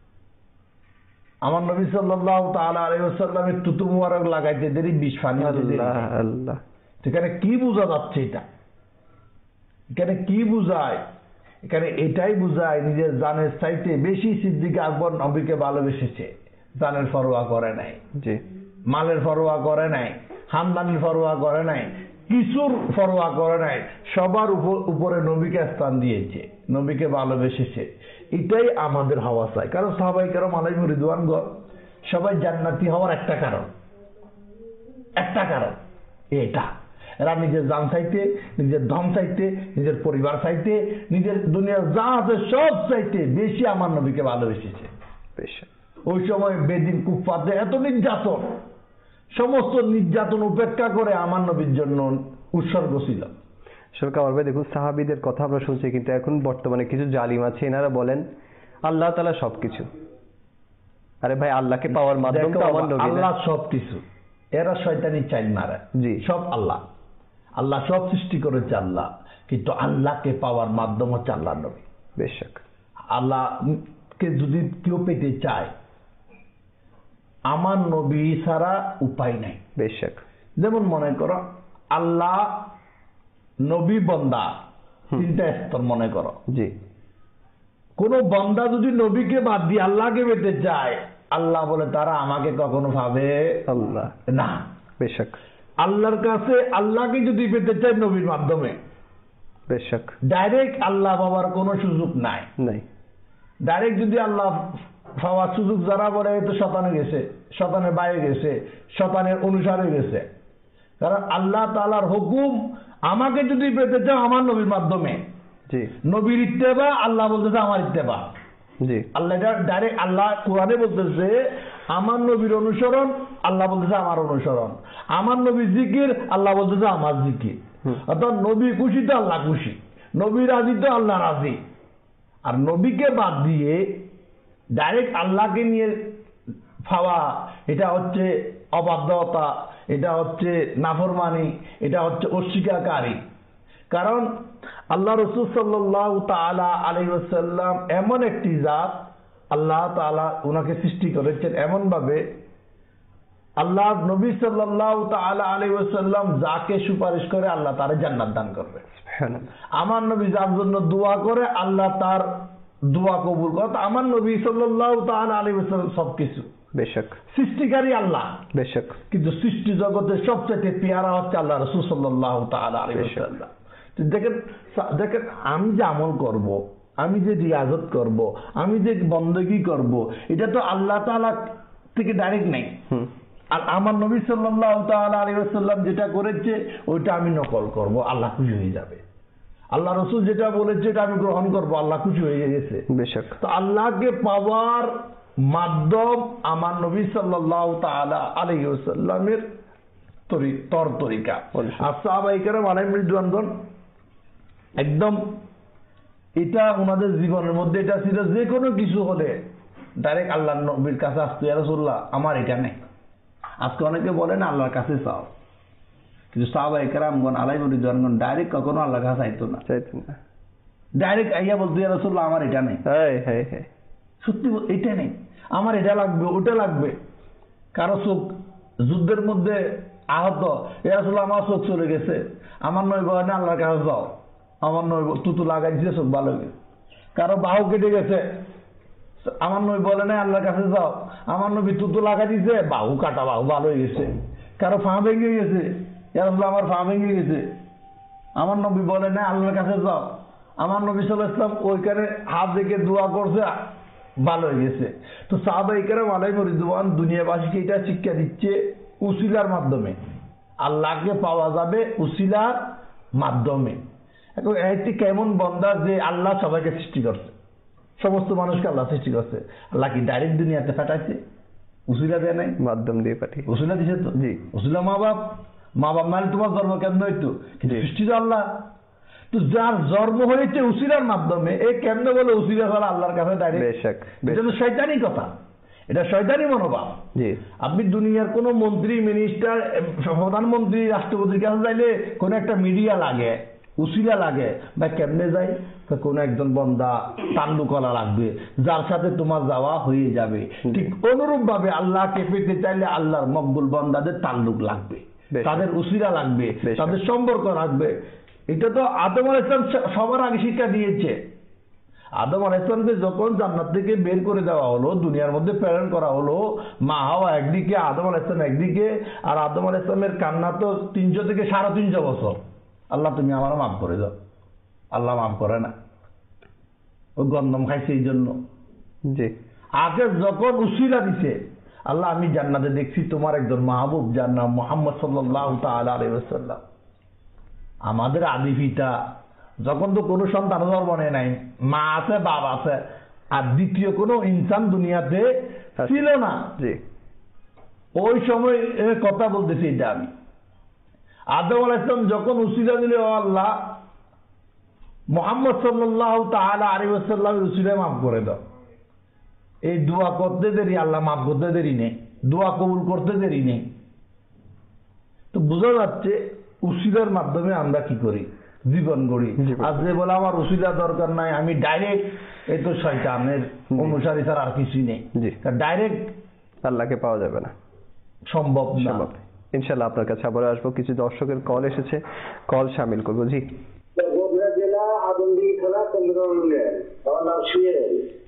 আমার নবী সাল্লাল্লাহু তাআলা আলাইহি ওয়াসাল্লামের থুতু মুবারক লাগাইতে দেরি, বিষ পানি হতে দেরি। এখানে কি বোঝা যাচ্ছে? এখানে কি বুঝায়? এখানে এটাই বুঝায় নিজের জানের চাইতে বেশি সিদ্দিক আকবর নবীকে ভালোবেসেছে। জানের পরোয়া করে নাই, মালের পরোয়া করে নাই, খানদানের পরোয়া করে নাই, কিছুর পরোয়া করে নাই, সবার উপরে নবীকে স্থান দিয়েছে, নবীকে ভালোবেসেছে। এটাই আমাদের হওয়া চাই। কারণ সাহাবায়ে কেরাম আলাইহিম রিদওয়ানগণ সবাই জান্নাতি হওয়ার একটা কারণ, এটা এরা নিজের জান চাইতে, নিজের ধন চাইতে, নিজের পরিবার চাইতে, নিজের দুনিয়ার যা আছে সব চাইতে বেশি আমার নবীকে ভালোবেসেছে। ওই সময় বেদিন কুফফারদের এত নির্যাতন, সমস্ত নির্যাতন উপেক্ষা করে আমার নবীর জন্য উৎসর্গ ছিল। কামাল ভাই দেখুন, সাহাবীদের কথা আমরা শুনছি, কিন্তু এখন বর্তমানে কিছু জালিম আছে, এনারা বলেন আল্লাহ তাআলা সবকিছু। আরে ভাই, আল্লাহকে পাওয়ার মাধ্যম তো আমার নবী। আল্লাহ সবকিছু, এরা শয়তানি চাইল মারে। জি, সব আল্লাহ, আল্লাহ সব সৃষ্টি করেছে আল্লাহ, কিন্তু আল্লাহকে পাওয়ার মাধ্যম হচ্ছে আল্লাহ নবী। বেশক আল্লাহকে যদি কেউ পেতে চায়, আমার নবী ছাড়া উপায় নাই। বেশক যেমন মনে করো আল্লাহ নবী বন্দা তিনটা স্তর মনে করো। জি, কোন বন্দা যদি নবীকে বাদ দিয়ে আল্লাহকে পেতে চায়, আল্লাহ বলে তারা আমাকে কখনো ভাবে আল্লাহ না। বেশক আল্লাহর কাছে আল্লাহকে যদি পেতে চায় নবীর মাধ্যমে, বেশক ডাইরেক্ট আল্লাহ পাওয়ার কোনো সুযোগ নাই। ডাইরেক্ট যদি আল্লাহ পাওয়ার সুযোগ যারা বলে তো শতানে গেছে, শতানের বাইরে গেছে, শতানের অনুসারে গেছে। কারণ আল্লাহ তাআলার হুকুম আমাকে যদি পেতে চাও আমার নবীর মাধ্যমে, জি, নবীর ইত্তেবা, আল্লাহ বলতেছে আমার ইত্তেবা। জি, আল্লাহ ডাইরেক্ট আল্লাহ কোরআনে বলতেছে আমার নবীর অনুসরণ, আল্লাহ বলতেছে আমার অনুসরণ। আমার নবীর জিকির, আল্লাহ বলতেছে আমার জিকির। অর্থাৎ নবী খুশি তো আল্লাহ খুশি, নবী রাজি তো আল্লাহ রাজি। আর নবীকে বাদ দিয়ে ডাইরেক্ট আল্লাহকে নিয়ে পাওয়া, এটা হচ্ছে অবাধ্যতা, এটা হচ্ছে নাফরমানি, এটা হচ্ছে অস্বীকারী। কারণ আল্লাহ রাসূল সাল্লাল্লাহু তাআলা আলাইহি ওয়াসাল্লাম এমন একটি জাত, আল্লাহ তাআলা ওনাকে সৃষ্টি করেছেন এমন ভাবে, আল্লাহ নবী সাল্লাল্লাহু তাআলা আলাইহি ওয়াসাল্লাম যাকে সুপারিশ করে আল্লাহ তারে জান্নাত দান করবে। আমার নবী যার জন্য দোয়া করে আল্লাহ তার দোয়া কবুল করে। আমার নবী সাল্লাল্লাহু তাআলা আলাইহি ওয়াসাল্লাম সবকিছু। বেশক সৃষ্টিকারী আল্লাহ, বেশক, কিন্তু সৃষ্টি জগতের সবচেয়ে পেয়ারা হচ্ছে আল্লাহ রাসূল সাল্লাল্লাহু তাআলা আলাইহি ওয়াসাল্লাম। দেখেন দেখেন, আমি যে আমল করব, আমি যে রিয়াজত করব, আমি যে বন্দেগী করব, এটা তো আল্লাহ তাআলা থেকে ডাইরেক্ট নাই। আর আমার নবী সাল্লাল্লাহু তাআলা আলাইহি ওয়াসাল্লাম যেটা করেছে ওইটা আমি নকল করব, আল্লাহ খুশি হয়ে যাবে। আল্লাহ রাসূল যেটা বলেছে এটা আমি গ্রহণ করব, আল্লাহ খুশি হয়ে গেছে। বেশক তো আল্লাহকে পাওয়ার মাধ্যম আমার নবী সাল্লাল্লাহু তাআলা আলাইহি ওয়াসাল্লামের তরিকা। আর সাহাবায়ে কেরাম আলাইহিম রিদওয়ানগণ একদম এটা ওনাদের জীবনের মধ্যে এটা ছিল, যে কোনো কিছু হলে ডাইরেক্ট আল্লাহর নবীর কাছে আসতো, ইয়া রাসূলুল্লাহ আমার এটা নেই। আজকে অনেকে বলে না আল্লাহর কাছে চাও, কিন্তু সাহাবায়ে কেরামগণ আলাইহিম রিদওয়ানগণ ডাইরেক্ট কখনো আল্লাহর কাছে চাইতো না। ডাইরেক্ট আইয়া বলতো, ইয়া রাসূলুল্লাহ আমার এটা নেই। সত্যি এটা নেই, আমার এটা লাগবে, ওটা লাগবে। কারো চোখ যুদ্ধের মধ্যে আহত, ইয়া রাসূলুল্লাহ আমার চোখ চলে গেছে, আমার নবী বলে না আল্লাহর কাছে যাও, আমার নবী তুতু লাগাই দিয়েছে চোখ ভালো হয়ে গেছে। কারো বাহু কেটে গেছে, আমার নবী বলে না আল্লাহর কাছে যাও, আমার নবী তুতু লাগাই দিয়েছে, বাহু কাটা, বাহু ভালো হয়ে গেছে। কারো ফা ভেঙে গেছে, ইয়া রাসূলুল্লাহ আমার ফা ভেঙে গেছে, আমার নবী বলে না আল্লাহর কাছে যাও, আমার নবী সাল্লাল্লাহু আলাইহি ওয়াসাল্লাম ওইখানে হাত রেখে দোয়া করছে, ভালো হয়ে গেছে। তো সাহাবায়ে কেরাম আলাইহিম রিদওয়ান দুনিয়াবাসীকে এটা শিক্ষা দিচ্ছে উসিলার মাধ্যমে আল্লাহকে পাওয়া যাবে, উসিলার মাধ্যমে। এখন একটি কেমন বন্দা যে আল্লাহ সবাইকে সৃষ্টি করছে, সমস্ত মানুষকে আল্লাহ সৃষ্টি করছে, আল্লাহ কি ডাইরেক্ট দুনিয়াতে পাঠাইছে? উসিলা দেয় নাই, মাধ্যম দিয়ে পাঠিয়ে উসিলা দিছে তো। জি, উসিলা মা বাপ, মা বাপ মানে তোমার জন্ম কেমন হইতো, কিন্তু সৃষ্টি তো আল্লাহ। তো যার জন্ম হয়েছে উসিলার মাধ্যমে, এ কেমনে বলে উসিলা ছাড়া আল্লাহর কাছে ডাইরেক্ট? এটা তো শয়তানি কথা, এটা শয়তানি মনোভাব। আপনি দুনিয়ার কোন মন্ত্রী, মিনিস্টার, প্রধানমন্ত্রী, রাষ্ট্রপতির কাছে যাইলে কোন একটা মিডিয়া লাগে, উসিলা লাগে, বা কেমনে যায়? কোন একজন বন্দা তাল্লু করা লাগবে, যার সাথে তোমার যাওয়া হয়ে যাবে। ঠিক অনুরূপ ভাবে আল্লাহকে পেতে চাইলে আল্লাহর মকবুল বন্দাদের তাল্লুক লাগবে, তাদের উসিলা লাগবে, তাদের সম্পর্ক লাগবে। এটা তো আদম আলাইহিস সালাম সবার আগে শিক্ষা দিয়েছে। আদম আলাইহিস সালামকে যখন জান্নাত থেকে বের করে দেওয়া হলো, দুনিয়ার মধ্যে প্রেরণ করা হলো, মা হাওয়া একদিকে, আদম আলাইহিস সালাম একদিকে। আর আদম আলাইহিস সালামের কান্না তো 300 থেকে 350 বছর, আল্লাহ তুমি আমার মাফ করে দাও। আল্লাহ মাফ করে না, ও গন্ধম খাইছে এই জন্য। আগে যখন উসিলা দিছে, আল্লাহ আমি জান্নাতে দেখছি তোমার একজন মাহবুব, যার নাম মুহাম্মদ সাল্লাল্লাহু তাআলা আলাইহি ওয়াসাল্লাম, আমাদের আদি পিতা যখন তো কোনো সন্তান জন্ম নেয় নাই, মা আছে বাবা আছে, আর দ্বিতীয় কোনো ইনসান দুনিয়াতে ছিল না। জি, ওই সময় কথা বলতেছি এটা আমি। আদম আলাইহিস সালাম যখন উসিলা দিলে, ও আল্লাহ মুহাম্মদ সাল্লাল্লাহু তাআলা আলাইহি ওয়াসাল্লামের উসিলায় মাফ করে দাও, এই দোয়া করতে দেরি, আল্লাহ মাফ করতে দেরি নেই, দোয়া কবুল করতে দেরি নেই। তো বোঝা যাচ্ছে উসিলার মাধ্যমে আমরা কি করি, জীবন গড়ি। আর যে বলে আমার উসিলা দরকার নাই, আমি ডাইরেক্ট, এই তো শয়তানের অনুসারী ছাড়া আর কিছুই নেই, ডাইরেক্ট আল্লাহকে পাওয়া যাবে না, সম্ভব না। ইনশাআল্লাহ আপনার কাছে আবার আসবো। কিছু দর্শকের কল এসেছে, কল শামিল করবো। জি, বগুড়া জেলা আদমদী থানা চন্দ্রনগর, আমার নাম সুয়েল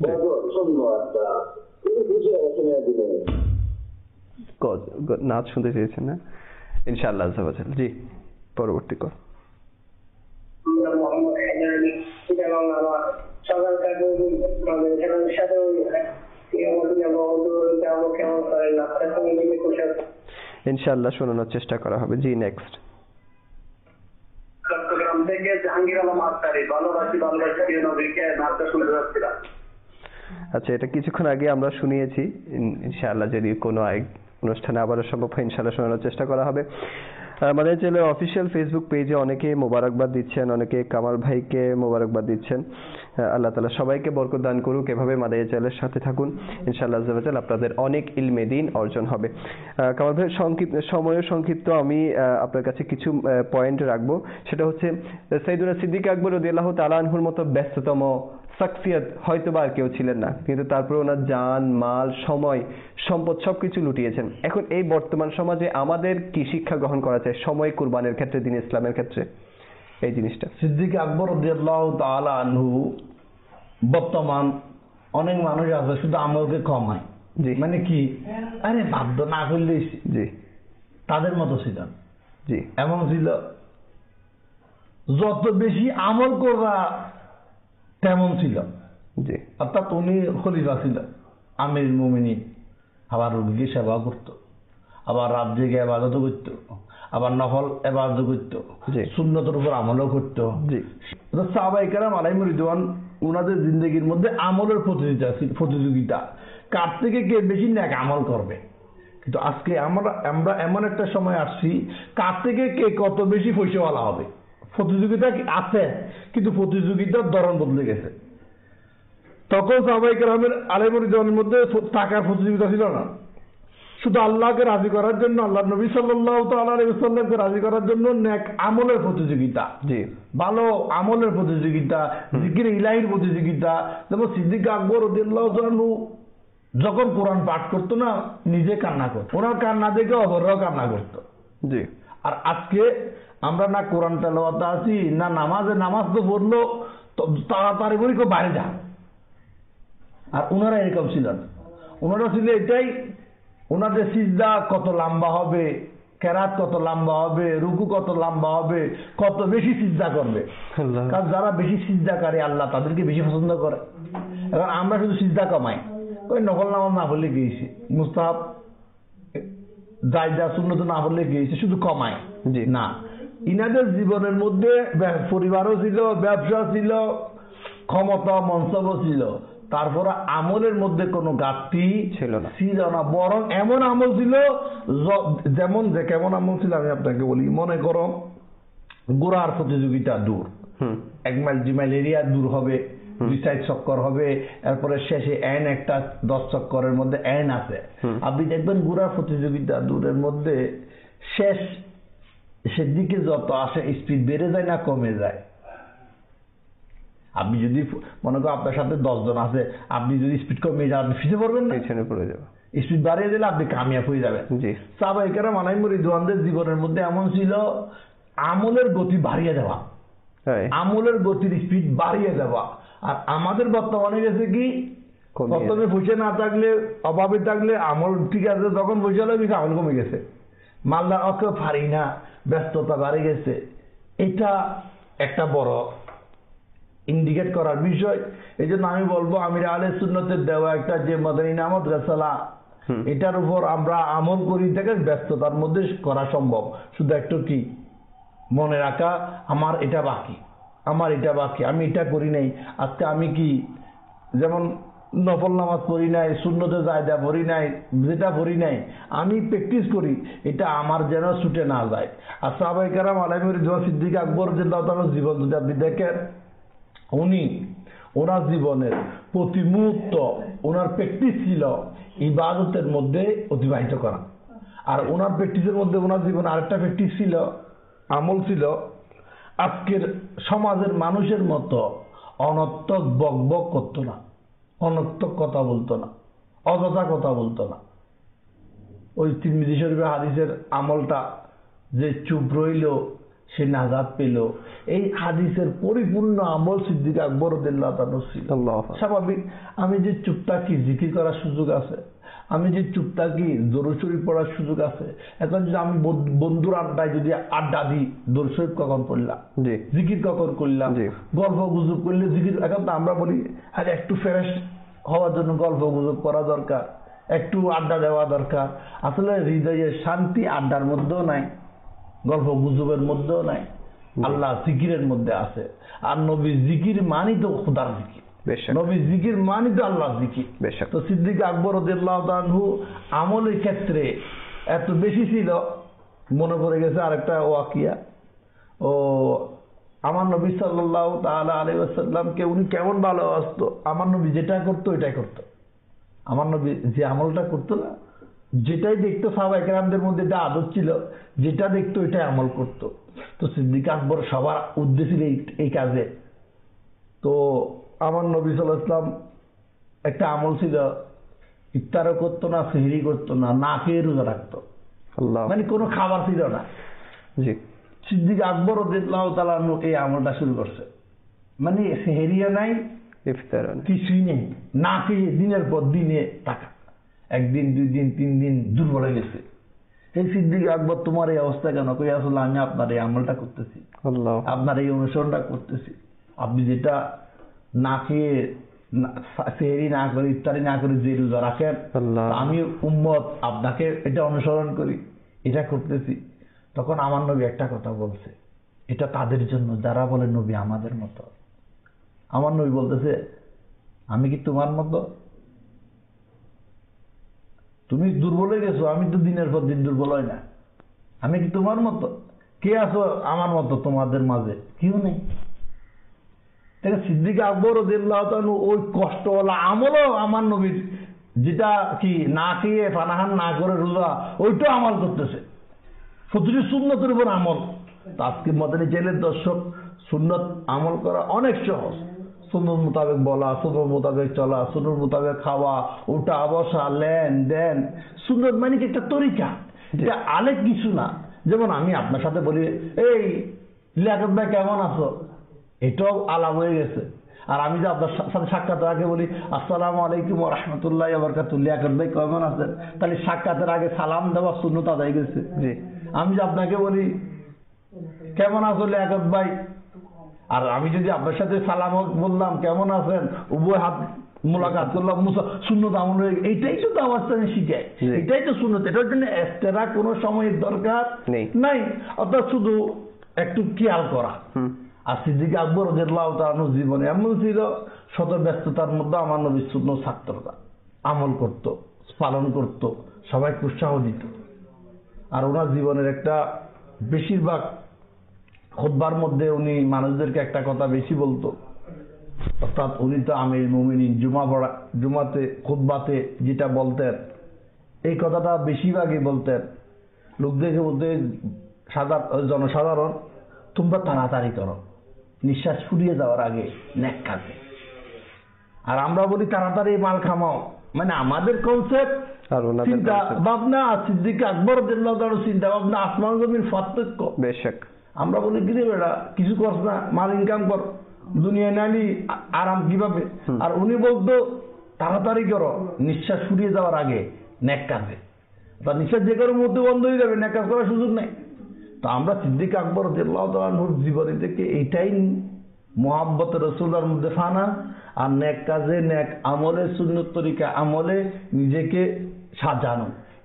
নাচ শুনতে চেয়েছেন না? ইনশাআল্লাহ। জি, পরবর্তী কল। ইনশাআল্লাহ শোনানোর চেষ্টা করা হবে। জি, নেক্সট। চট্টগ্রাম থেকে জাহাঙ্গীর আলম আক্তারি, ভালোবাসি নবীকে নাচটা শুনতে যাচ্ছিলাম। আচ্ছা, এটা কিছুক্ষণ আগে আমরা শুনিয়েছি। ইনশাআল্লাহ যদি কোনো অনুষ্ঠানে আবারও সম্ভব হয় ইনশাআল্লাহ শোনানোর চেষ্টা করা হবে। আমাদের চ্যানেলের অফিসিয়াল ফেসবুক পেজে অনেকে মোবারকবাদ দিচ্ছেন, অনেকে কামাল ভাইকে মোবারকবাদ দিচ্ছেন। আল্লাহ তাআলা সবাইকে বরকত দান করুক। এভাবে মাদাইয়া চ্যানেলের সাথে থাকুন, ইনশাআল্লাহ আযজা ওয়া জাল্লা আপনাদের অনেক ইলমে দ্বীন অর্জন হবে। কামাল ভাই, সংক্ষিপ্ত আমি আপনার কাছে কিছু পয়েন্ট রাখবো। সেটা হচ্ছে সাইয়েদুনা সিদ্দিক আকবর রাদিয়াল্লাহু তাআলা আনহুর মতো ব্যস্ততম শাখসিয়ত হয়তোবা আর কেউ ছিলেন না, কিন্তু তারপরে ওনার জান, মাল, সময়, সম্পদ সবকিছু লুটিয়েছেন। এখন এই বর্তমান সমাজে আমাদের কি শিক্ষা গ্রহণ করা চাই সময় কুরবানের ক্ষেত্রে, দ্বীন ইসলামের ক্ষেত্রে, এই জিনিসটা? সিদ্দিক আকবর রাদিয়াল্লাহু তাআলা আনহু, বর্তমান অনেক মানুষ আছে শুধু আমলকে কমায়, মানে কি, আরে বাধ্য না করলে, জি, তাদের মতো ছিল। জি, এমন ছিল যত বেশি আমল করবা তেমন ছিল। জি, অর্থাৎ উনি খলিফা ছিল, আমির মুমিনিন, আবার রোগীকে সেবা করত, আবার রাত জেগে ইবাদত করত, আবার নফল ইবাদত করত, সুন্নতের উপর আমলও করত। সাহাবায়ে কেরাম আলাইহিম রিদওয়ান, উনাদের জিন্দেগির মধ্যে আমলের প্রতিযোগিতা, কার থেকে কে বেশি নেক আমল করবে। কিন্তু আজকে আমরা এমন একটা সময় আসছি, কার থেকে কে কত বেশি পয়সাওয়ালা হবে। প্রতিযোগিতা আছে, কিন্তু প্রতিযোগিতার ধরন বদলে গেছে। তখন সাহাবায়ে কেরামের আলাইহিম রিদওয়ানের মধ্যে টাকার প্রতিযোগিতা ছিল না, শুধু আল্লাহকে রাজি করার জন্য, আল্লাহ নবী সাল্লাল্লাহু তাআলা আলাইহি ওয়াসাল্লামকে রাজি করার জন্য নেক আমলের প্রতিযোগিতা, ভালো আমলের প্রতিযোগিতা, জিকির ইলাহির প্রতিযোগিতা। যেমন সিদ্দিক আকবর রাদিয়াল্লাহু আনহু যখন কোরআন পাঠ করতো না, নিজে কান্না করতো, ওনার কান্না দেখে অপররাও কান্না করতো। আর আজকে আমরা না কোরআন তেলাওয়াতে আছি, না নামাজ তো পড়লো, তাড়াতাড়ি করে কেউ বাইরে যা। আর ওনারা এরকম ছিলেন, ওনারা ছিল এটাই, ওনাদের সিজদা কত লম্বা হবে, কেরাত কত লম্বা হবে, রুকু কত লম্বা হবে, কত বেশি সিজদা করবে। কারণ যারা বেশি সিজদাকারী আল্লাহ তাদেরকে বেশি পছন্দ করে। এখন আমরা শুধু সিজদা কমাই, ওই নফল নামাজ না পড়লে গিয়েছি, মুস্তাহাব জায়েজা সুন্নত না পড়লে গিয়েছি, শুধু কমায় না। ইনাদের জীবনের মধ্যে পরিবারও ছিল, ব্যবসা ছিল, ক্ষমতা মনসবও ছিল, তারপরে আমলের মধ্যে কোনো ঘাটতি ছিল না, বরং এমন আমল ছিল, যেমন যে কেমন আমল ছিল আমি আপনাকে বলি। মনে করো গোড়ার প্রতিযোগিতা দূর, 1 মাইল 2 মাইল এরিয়া দূর হবে, 2 সাইড চক্কর হবে, এরপরে শেষে এন একটা 10 চক্করের মধ্যে এন আছে। আপনি দেখবেন গোড়ার প্রতিযোগিতা দূরের মধ্যে শেষের দিকে যত আসে স্পিড বেড়ে যায় না কমে যায়। আপনি যদি মনে করেন আপনার সাথে 10 জন আছে, আপনি যদি স্পিড কমিয়ে যান, আপনি পিছিয়ে পড়বেন না, পিছনে পড়ে যাবেন। স্পিড বাড়িয়ে দিলে আপনি কামিয়াব হয়ে যাবেন। সাহাবায়ে কেরাম আলাইহিম রিদওয়ানদের জীবনের মধ্যে এমন ছিল, আমলের গতি বাড়িয়ে দেওয়া, আমলের গতির স্পিড বাড়িয়ে দেওয়া। আর আমাদের বর্তমানে গেছে কি, প্রথমে পয়সা না থাকলে, অভাবে থাকলে আমল ঠিক আছে, যখন পয়সা হলে বেশি আমল কমে গেছে, মালদার অকে পারি না, ব্যস্ততা বাড়ে গেছে। এটা একটা বড় ইন্ডিকেট করার বিষয়। এই জন্য আমি বলবো আমির আহলে সুন্নতের দেওয়া একটা যে মাদানী নামত রেসালা, এটার উপর আমরা আমল করি থেকে ব্যস্ততার মধ্যে করা সম্ভব। শুধু একটু কি মনে রাখা আমার এটা বাকি, আমার এটা বাকি, আমি এটা করি নাই, আজকে আমি কি যেমন নফল নামাজ পড়ি নাই, সুন্নতে জায়দা পড়ি নাই, যেটা পড়ি নাই আমি প্র্যাকটিস করি, এটা আমার যেন ছুটে না যায়। আর সাহাবায়ে কেরাম আলাইহিম রিদওয়ান সিদ্দিক আকবর রাদিয়াল্লাহু তাআলার জীবন যদি আপনি দেখেন, উনি ওনার জীবনের প্রতি মুহূর্ত ওনার প্র্যাকটিস ছিল ইবাদতের মধ্যে অতিবাহিত করা। আর ওনার প্র্যাকটিসের মধ্যে ওনার জীবনে আরেকটা প্র্যাকটিস ছিল, আমল ছিল, আজকের সমাজের মানুষের মতো অনর্থক বকবক করতো না, অনর্থক কথা বলতো না, অযথা কথা বলতো না। ওই তিরমিজি শরীফের হাদিসের আমলটা যে চুপ রইল সে নাজাত পেল, এই হাদিসের পরিপূর্ণ আমল সিদ্দিক আকবর রাদিয়াল্লাহু তাআলা ছিল। স্বাভাবিক, আমি যে চুপ থাকি জিকির করার সুযোগ আছে, আমি যে চুপ থাকি দরুদ শরীফ পড়ার সুযোগ আছে। এখন যদি আমি বন্ধুর আড্ডায় যদি আড্ডা দিই, দরুদ শরীফ কখন পড়লাম, জিকির কখন করলাম, গল্প গুজব করলে জিকির। এখন তো আমরা বলি আরে একটু ফ্রেশ হওয়ার জন্য গল্প গুজব করা দরকার, একটু আড্ডা দেওয়া দরকার। আসলে হৃদয়ের শান্তি আড্ডার মধ্যেও নাই, গল্প গুজবের মধ্যেও নাই, আল্লাহ জিকিরের মধ্যে আছে। আর নবী জিকির মানি তো খোদার জিকির, নবী জিকির মানি তো আল্লাহ জিকির। তো সিদ্দিক আকবর রাদিয়াল্লাহু তাআলা আনহু আমলের ক্ষেত্রে এত বেশি ছিল, মনে পড়ে গেছে আরেকটা ওয়াকিয়া। ও আমার নবী সাল্লাল্লাহু তাআলা আলাইহি ওয়াসাল্লামকে উনি কেমন ভালোবাসতো, আমার নবী যেটা করতো ওইটাই করতো। আমার নবী যে আমলটা করতো না, যেটাই দেখতো সাহাবায়ে কেরামদের মধ্যে একটা আদত ছিল, যেটা দেখতো ওইটাই আমল করতো। তো সিদ্দিক আকবর সবার উদ্দেশ্য ছিল এই কাজে। তো আমার নবী সাল্লাল্লাহু আলাইহি ওয়াসাল্লাম একটা আমল ছিল, ইফতারও করতো না, সেহরি করতো না, না খেয়ে রোজা রাখতো, মানে কোনো খাবার ছিল না। জি, সিদ্দিক আকবর রাদিয়াল্লাহু তাআলা আনহু এই আমলটা শুরু করছে, মানে সেহরিও নাই, ইফতারও কিছুই নেই, না খেয়ে দিনের পর দিনে থাকা। একদিন, 2 দিন, 3 দিন দুর্বল হয়ে গেছে। এই সিদ্দিক আকবর তোমার এই অবস্থা কেন? কই আসলে আমি আপনার এই আমলটা করতেছি, আপনার এই অনুসরণটা করতেছি। আপনি যেটা না খেয়ে সেহরি না করে, ইফতারি না করে যে রোজা রাখেন, আমি উম্মত আপনাকে এটা অনুসরণ করি, এটা করতেছি। তখন আমার নবী একটা কথা বলছে, এটা তাদের জন্য যারা বলে নবী আমাদের মতো। আমার নবী বলতেছে, আমি কি তোমার মতো? তুমি দুর্বল হয়ে গেছো, আমি তো দিনের পর দিন দুর্বল হয় না। আমি কি তোমার মতো? কে আছো আমার মতো তোমাদের মাঝে? কেউ নেই। সিদ্দিক আকবর রাদিয়াল্লাহু তাআলা ওই কষ্টওয়ালা আমলও আমার নবীর, যেটা কি না খেয়ে পানাহার না করে রোজা, ওইটাও আমল করতেছে, প্রতিটি সুন্নতের উপর আমল। আজকে মদানী জেলের দর্শক, সুন্নত আমল করা অনেক সহজ। সুন্নত মোতাবেক বলা, সুন্নত মোতাবেক চলা, সুন্নত মোতাবেক খাওয়া, ওটা বসা, লেন দেন, সুন্নত মানে কি একটা তরিকা, এটা আলেক কিছু না। যেমন আমি আপনার সাথে বলি, এই লিয়াকত ভাই কেমন আছো, এটাও আলাপ হয়ে গেছে। আর আমি যে আপনার সাথে সাক্ষাতের আগে বলি আসসালামু আলাইকুম ওয়া রাহমাতুল্লাহি ওয়া বারাকাতুহু, লিয়াকত ভাই কেমন আছেন, তাহলে সাক্ষাতের আগে সালাম দেওয়া সুন্নত আদায় গেছে। আমি যে আপনাকে বলি কেমন আছো লিয়াকত ভাই, আর আমি যদি আপনার সাথে সালাম বললাম কেমন আছেন, উভয় হাত মোলাকাত করলাম, সুন্নত আমল হয়ে, এইটাই তো দাওয়াত শিখায়, এটাই তো সুন্নত। এটার জন্য এক্সট্রা কোনো সময়ের দরকার নাই, অর্থাৎ শুধু একটু খেয়াল করা। আর সিদ্দিক আকবর রাদিয়াল্লাহু তাআলা জীবনে এমন ছিল, শত ব্যস্ততার মধ্যে আমার নবীর সুন্নত ছাত্ররা আমল করত, পালন করত, সবাইকে উৎসাহ দিত। আর ওনার জীবনের একটা বেশিরভাগ খুতবার মধ্যে উনি মানুষদেরকে একটা কথা বেশি বলতো, অর্থাৎ উনি তো আমির মুমিনিন, জুমাতে খুতবাতে যেটা বলতেন, এই কথাটা বেশিরভাগই বলতেন। লোকদেরকে বলতে, জনসাধারণ তোমরা তাড়াতাড়ি করো, নিঃশ্বাস ফুরিয়ে যাওয়ার আগে নেক কাজে। আর আমরা বলি তাড়াতাড়ি মাল খামাও, মানে আমাদের কনসেপ্ট, চিন্তা ভাবনা, সিদ্দিক আকবর রাদিয়াল্লাহু তাআলা চিন্তা ভাবনা আসমান জমির পার্থক্য। বেশক আমরা বলি কি রে বেটা, কিছু করছ না, মাল ইনকাম কর, দুনিয়া নালি আরাম কিভাবে। আর উনি বলতো তাড়াতাড়ি করো, নিঃশ্বাস ফুরিয়ে যাওয়ার আগে নেক কাজে। তা নিঃশ্বাস যে কারোর মধ্যে বন্ধ হয়ে যাবে, নেক কাজ করার সুযোগ নেই। তো আমরা সিদ্দিক আকবর রাদিয়াল্লাহু তাআলা আনহুর জীবনী থেকে এইটাই, মুহাব্বত রাসূলের মধ্যে ফানা, আর নেক কাজে, নেক আমলে, সুন্নত তরিকা আমলে নিজেকে সাজানো,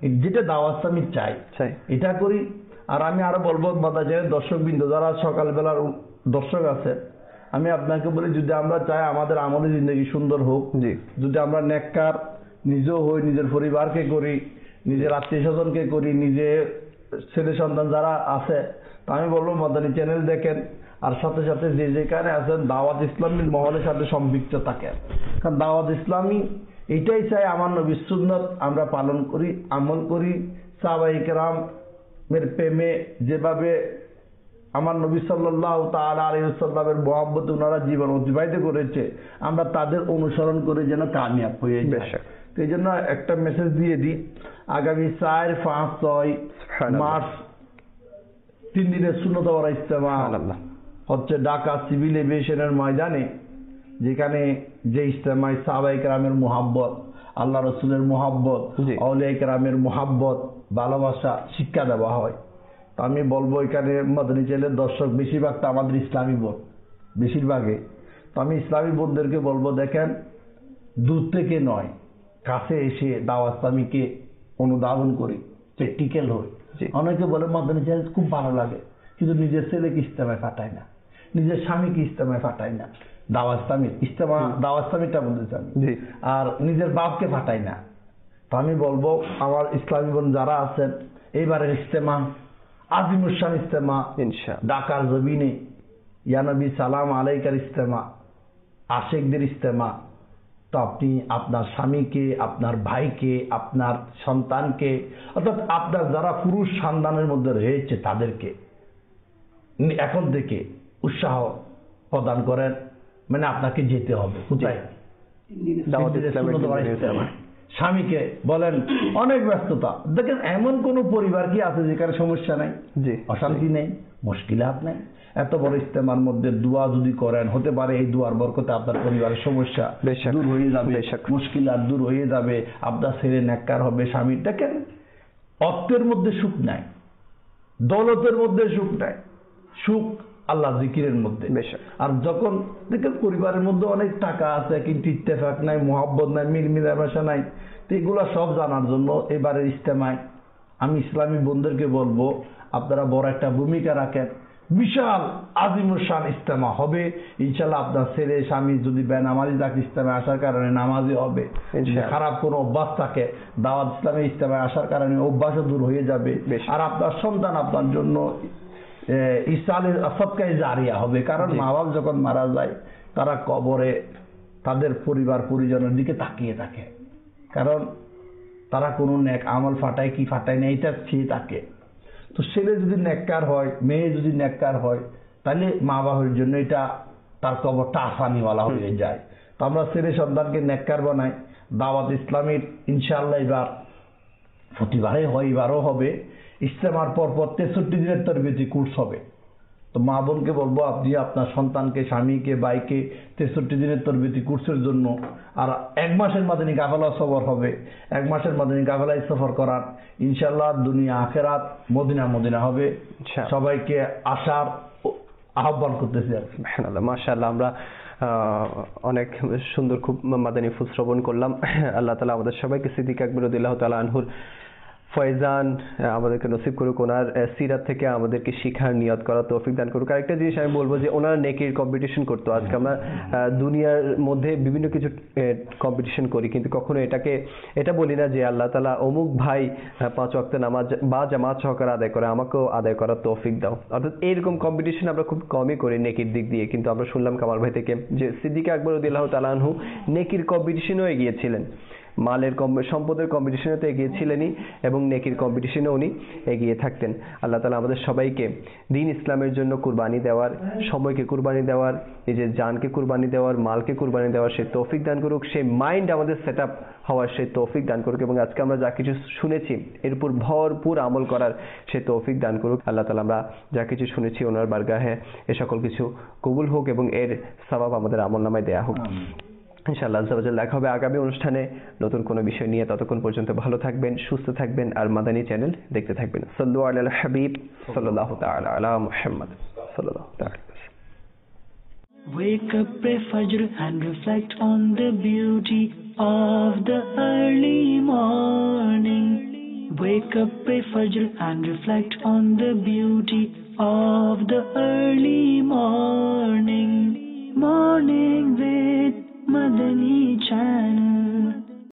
যেটা দাওয়াত আমি চাই এটা করি। আর আমি আরো বলবো মাদাজানের দর্শকবৃন্দ যারা সকালবেলার দর্শক আছে, আমি আপনাকে বলি যদি আমরা চাই আমাদের আমলের জিন্দগি সুন্দর হোক, যদি আমরা নেককার নিজেও হই, নিজের পরিবারকে করি, নিজের আত্মীয় স্বজনকে করি, নিজের ছেলে সন্তান যারা আছে, তা আমি বলবো মাদানী চ্যানেল দেখেন। আর সাথে সাথে যে যেখানে আছেন দাওয়াত ইসলামীর মহলের সাথে সম্পৃক্ত থাকেন, কারণ দাওয়াত ইসলামী এটাই চাই আমার নবীর সুন্নাত আমরা পালন করি, আমল করি। সাহাবায়ে কেরামের প্রেমে যেভাবে আমার নবী সাল্লাল্লাহু তাআলা আলাইহি ওয়াসাল্লামের মহব্বতে ওনারা জীবন অতিবাহিত করেছে, আমরা তাদের অনুসরণ করে যেন কামিয়াব হয়ে যাই। তো এই জন্য একটা মেসেজ দিয়ে দিই, আগামী 4, 5, 6 মার্চ 3 দিনের সুন্নত ওয়ারা ইজতেমা হচ্ছে ঢাকা সিভিল এভিয়েশনের ময়দানে, যেখানে যে ইজতেমায় সাহাবায়ে কেরামের মুহাব্বত, আল্লাহ রসুলের মুহাব্বত, আউলিয়া কেরামের মুহাব্বত, ভালোবাসা শিক্ষা দেওয়া হয়। তো আমি বলবো এখানে মাদানী চ্যানেলের দর্শক বেশিরভাগটা আমাদের ইসলামী বোর্ড, বেশিরভাগে। তো আমি ইসলামী বোর্ডদেরকে বলবো দেখেন, দূর থেকে নয় কাছে এসে দাওয়াত ইসলামীকে অনুধাবন করি, প্র্যাকটিক্যাল হই। অনেকে বলে মাদানী চ্যানেল খুব ভালো লাগে, কিন্তু নিজের ছেলেকে ইজতেমায় পাঠায় না, নিজের স্বামীকে ইজতেমায় পাঠায় না, দাওয়াত ইসলামীটা বলতে চান, আর নিজের বাপকে পাঠায় না। তো আমি বলবো আমার ইসলামী বোন যারা আছেন, এইবারের ইজতেমা আজিমুশান ইজতেমা ঢাকার জমিনে, ইয়া নবী সালাম আলাইকার ইজতেমা, আশেকদের ইজতেমা। তো আপনি আপনার স্বামীকে, আপনার ভাইকে, আপনার সন্তানকে, অর্থাৎ আপনার যারা পুরুষ সন্তানের মধ্যে রয়েছে তাদেরকে এখন থেকে উৎসাহ প্রদান করেন, মানে আপনাকে যেতে হবে কোথায়? স্বামীকে বলেন, অনেক ব্যস্ততা, দেখেন এমন কোন পরিবার কি আছে যেখানে সমস্যা নাই, অশান্তি নেই, মুশকিলাত নেই? এত বড় ইজতেমার মধ্যে দোয়া যদি করেন, হতে পারে এই দোয়ার বরকতে আপনার পরিবারের সমস্যা দূর হয়ে যাবে, মুশকিলাত দূর হয়ে যাবে, আপনার ছেলে নেককার হবে, স্বামী। দেখেন অর্থের মধ্যে সুখ নাই, দৌলতের মধ্যে সুখ নাই, সুখ আল্লাহ জিকিরের মধ্যে। আর যখন দেখেন পরিবারের মধ্যে অনেক টাকা আছে কিন্তু ইত্তেফাক নাই, মোহাব্বত নাই, মিল মিলামেশা নাই, তো এগুলো সব জানার জন্য এবারের ইজতেমায় আমি ইসলামী বন্ধুদেরকে বলবো আপনারা বড় একটা ভূমিকা রাখেন। বিশাল আজিমুশান ইজতেমা হবে ইনশাআল্লাহ। আপনার ছেলে স্বামী যদি বেনামাজি থাকে ইজতেমায় আসার কারণে নামাজি হবে, খারাপ কোনো অভ্যাস থাকে দাওয়াত ইসলামী ইজতেমায় আসার কারণে অভ্যাসও দূর হয়ে যাবে। আর আপনার সন্তান আপনার জন্য ইসালের সদকায়ে জারিয়া হবে, কারণ মা বাপ যখন মারা যায় তারা কবরে তাদের পরিবার পরিজনের দিকে তাকিয়ে থাকে, কারণ তারা কোনো নেক আমল ফাটায় কি ফাটায় না এটা চেয়ে থাকে। তো ছেলে যদি নেককার হয়, মেয়ে যদি নেককার হয়, তাহলে মা বাবার জন্য এটা তার কবরটা আসানিওয়ালা হয়ে যায়। তো আমরা ছেলে সন্তানকে নেককার বানাই। দাওয়াত ইসলামীর ইনশাআল্লাহ এবার প্রতিবারে হয়, এবারও হবে। ইজতেমার পর 63 দিনের তরবিয়তি কোর্স হবে। তো মা বোনকে বলবো আপনি আপনার সন্তানকে, স্বামীকে, ভাইকে 63 দিনের তরবিয়তি কোর্সের জন্য, আর 1 মাসের মাদানী কাফেলা সফর হবে, 1 মাসের মাদানী কাফেলায় সফর করার ইনশাআল্লাহ দুনিয়া আখেরাত মদিনা হবে। সবাইকে আসার আহ্বান করতেছি। সুবহানাল্লাহ, মাশাআল্লাহ। আমরা অনেক সুন্দর খুব মাদানী ফুল শ্রবণ করলাম। আল্লাহ তাআলা আমাদের সবাইকে সিদ্দিক আকবর রাদিয়াল্লাহু তাআলা আনহুর ফয়জান আমাদেরকে নসিব করুক, ওনার সিরাত থেকে আমাদেরকে শিখার নিয়ত করার তৌফিক দান করুক। আরেকটা জিনিস আমি বলবো যে ওনারা নেকির কম্পিটিশন করতো। আজকে আমরা দুনিয়ার মধ্যে বিভিন্ন কিছু কম্পিটিশন করি, কিন্তু কখনো এটা বলি না যে আল্লাহ তাআলা অমুক ভাই 5 ওয়াক্ত নামাজ বা জামাত সহকারে আদায় করে, আমাকেও আদায় করার তৌফিক দাও। অর্থাৎ এইরকম কম্পিটিশন আমরা খুব কমই করি নেকির দিক দিয়ে। কিন্তু আমরা শুনলাম কামাল ভাই থেকে যে সিদ্দিক আকবর রাদিয়াল্লাহু তাআলা আনহু নেকির কম্পিটিশনেও এগিয়েছিলেন, মালের সম্পদের কম্পিটিশনে তো এগিয়েছিলেনই, এবং নেকির কম্পিটিশনে উনি এগিয়ে থাকতেন। আল্লাহ তাআলা আমাদের সবাইকে দ্বীন ইসলামের জন্য কুরবানি দেওয়ার, সময়কে কুরবানি দেওয়ার, নিজের জানকে কুরবানি দেওয়ার, মালকে কুরবানি দেওয়ার সেই তৌফিক দান করুক, সেই মাইন্ড আমাদের সেট আপ হওয়ার সেই তৌফিক দান করুক, এবং আজকে আমরা যা কিছু শুনেছি এর উপর ভরপুর আমল করার সেই তৌফিক দান করুক। আল্লাহ তাআলা আমরা যা কিছু শুনেছি ওনার বারগাহে এ সকল কিছু কবুল হোক এবং এর সওয়াব আমাদের আমলনামায় দেয়া হোক ইনশাআল্লাহ। দেখা হবে আগামী অনুষ্ঠানে নতুন কোনো বিষয় নিয়ে। ততক্ষণ পর্যন্ত ভালো থাকবেন, সুস্থ থাকবেন, আর মাদানী চ্যানেল দেখতে থাকবেন। সাল্লু আলাল হাবিব সাল্লাল্লাহু তাআলা আলা মুহাম্মদ সাল্লাল্লাহু তাআলা। Wake up, pray Fajr and reflect on the beauty of the early morning. Wake up, pray Fajr and reflect on the beauty of the early morning.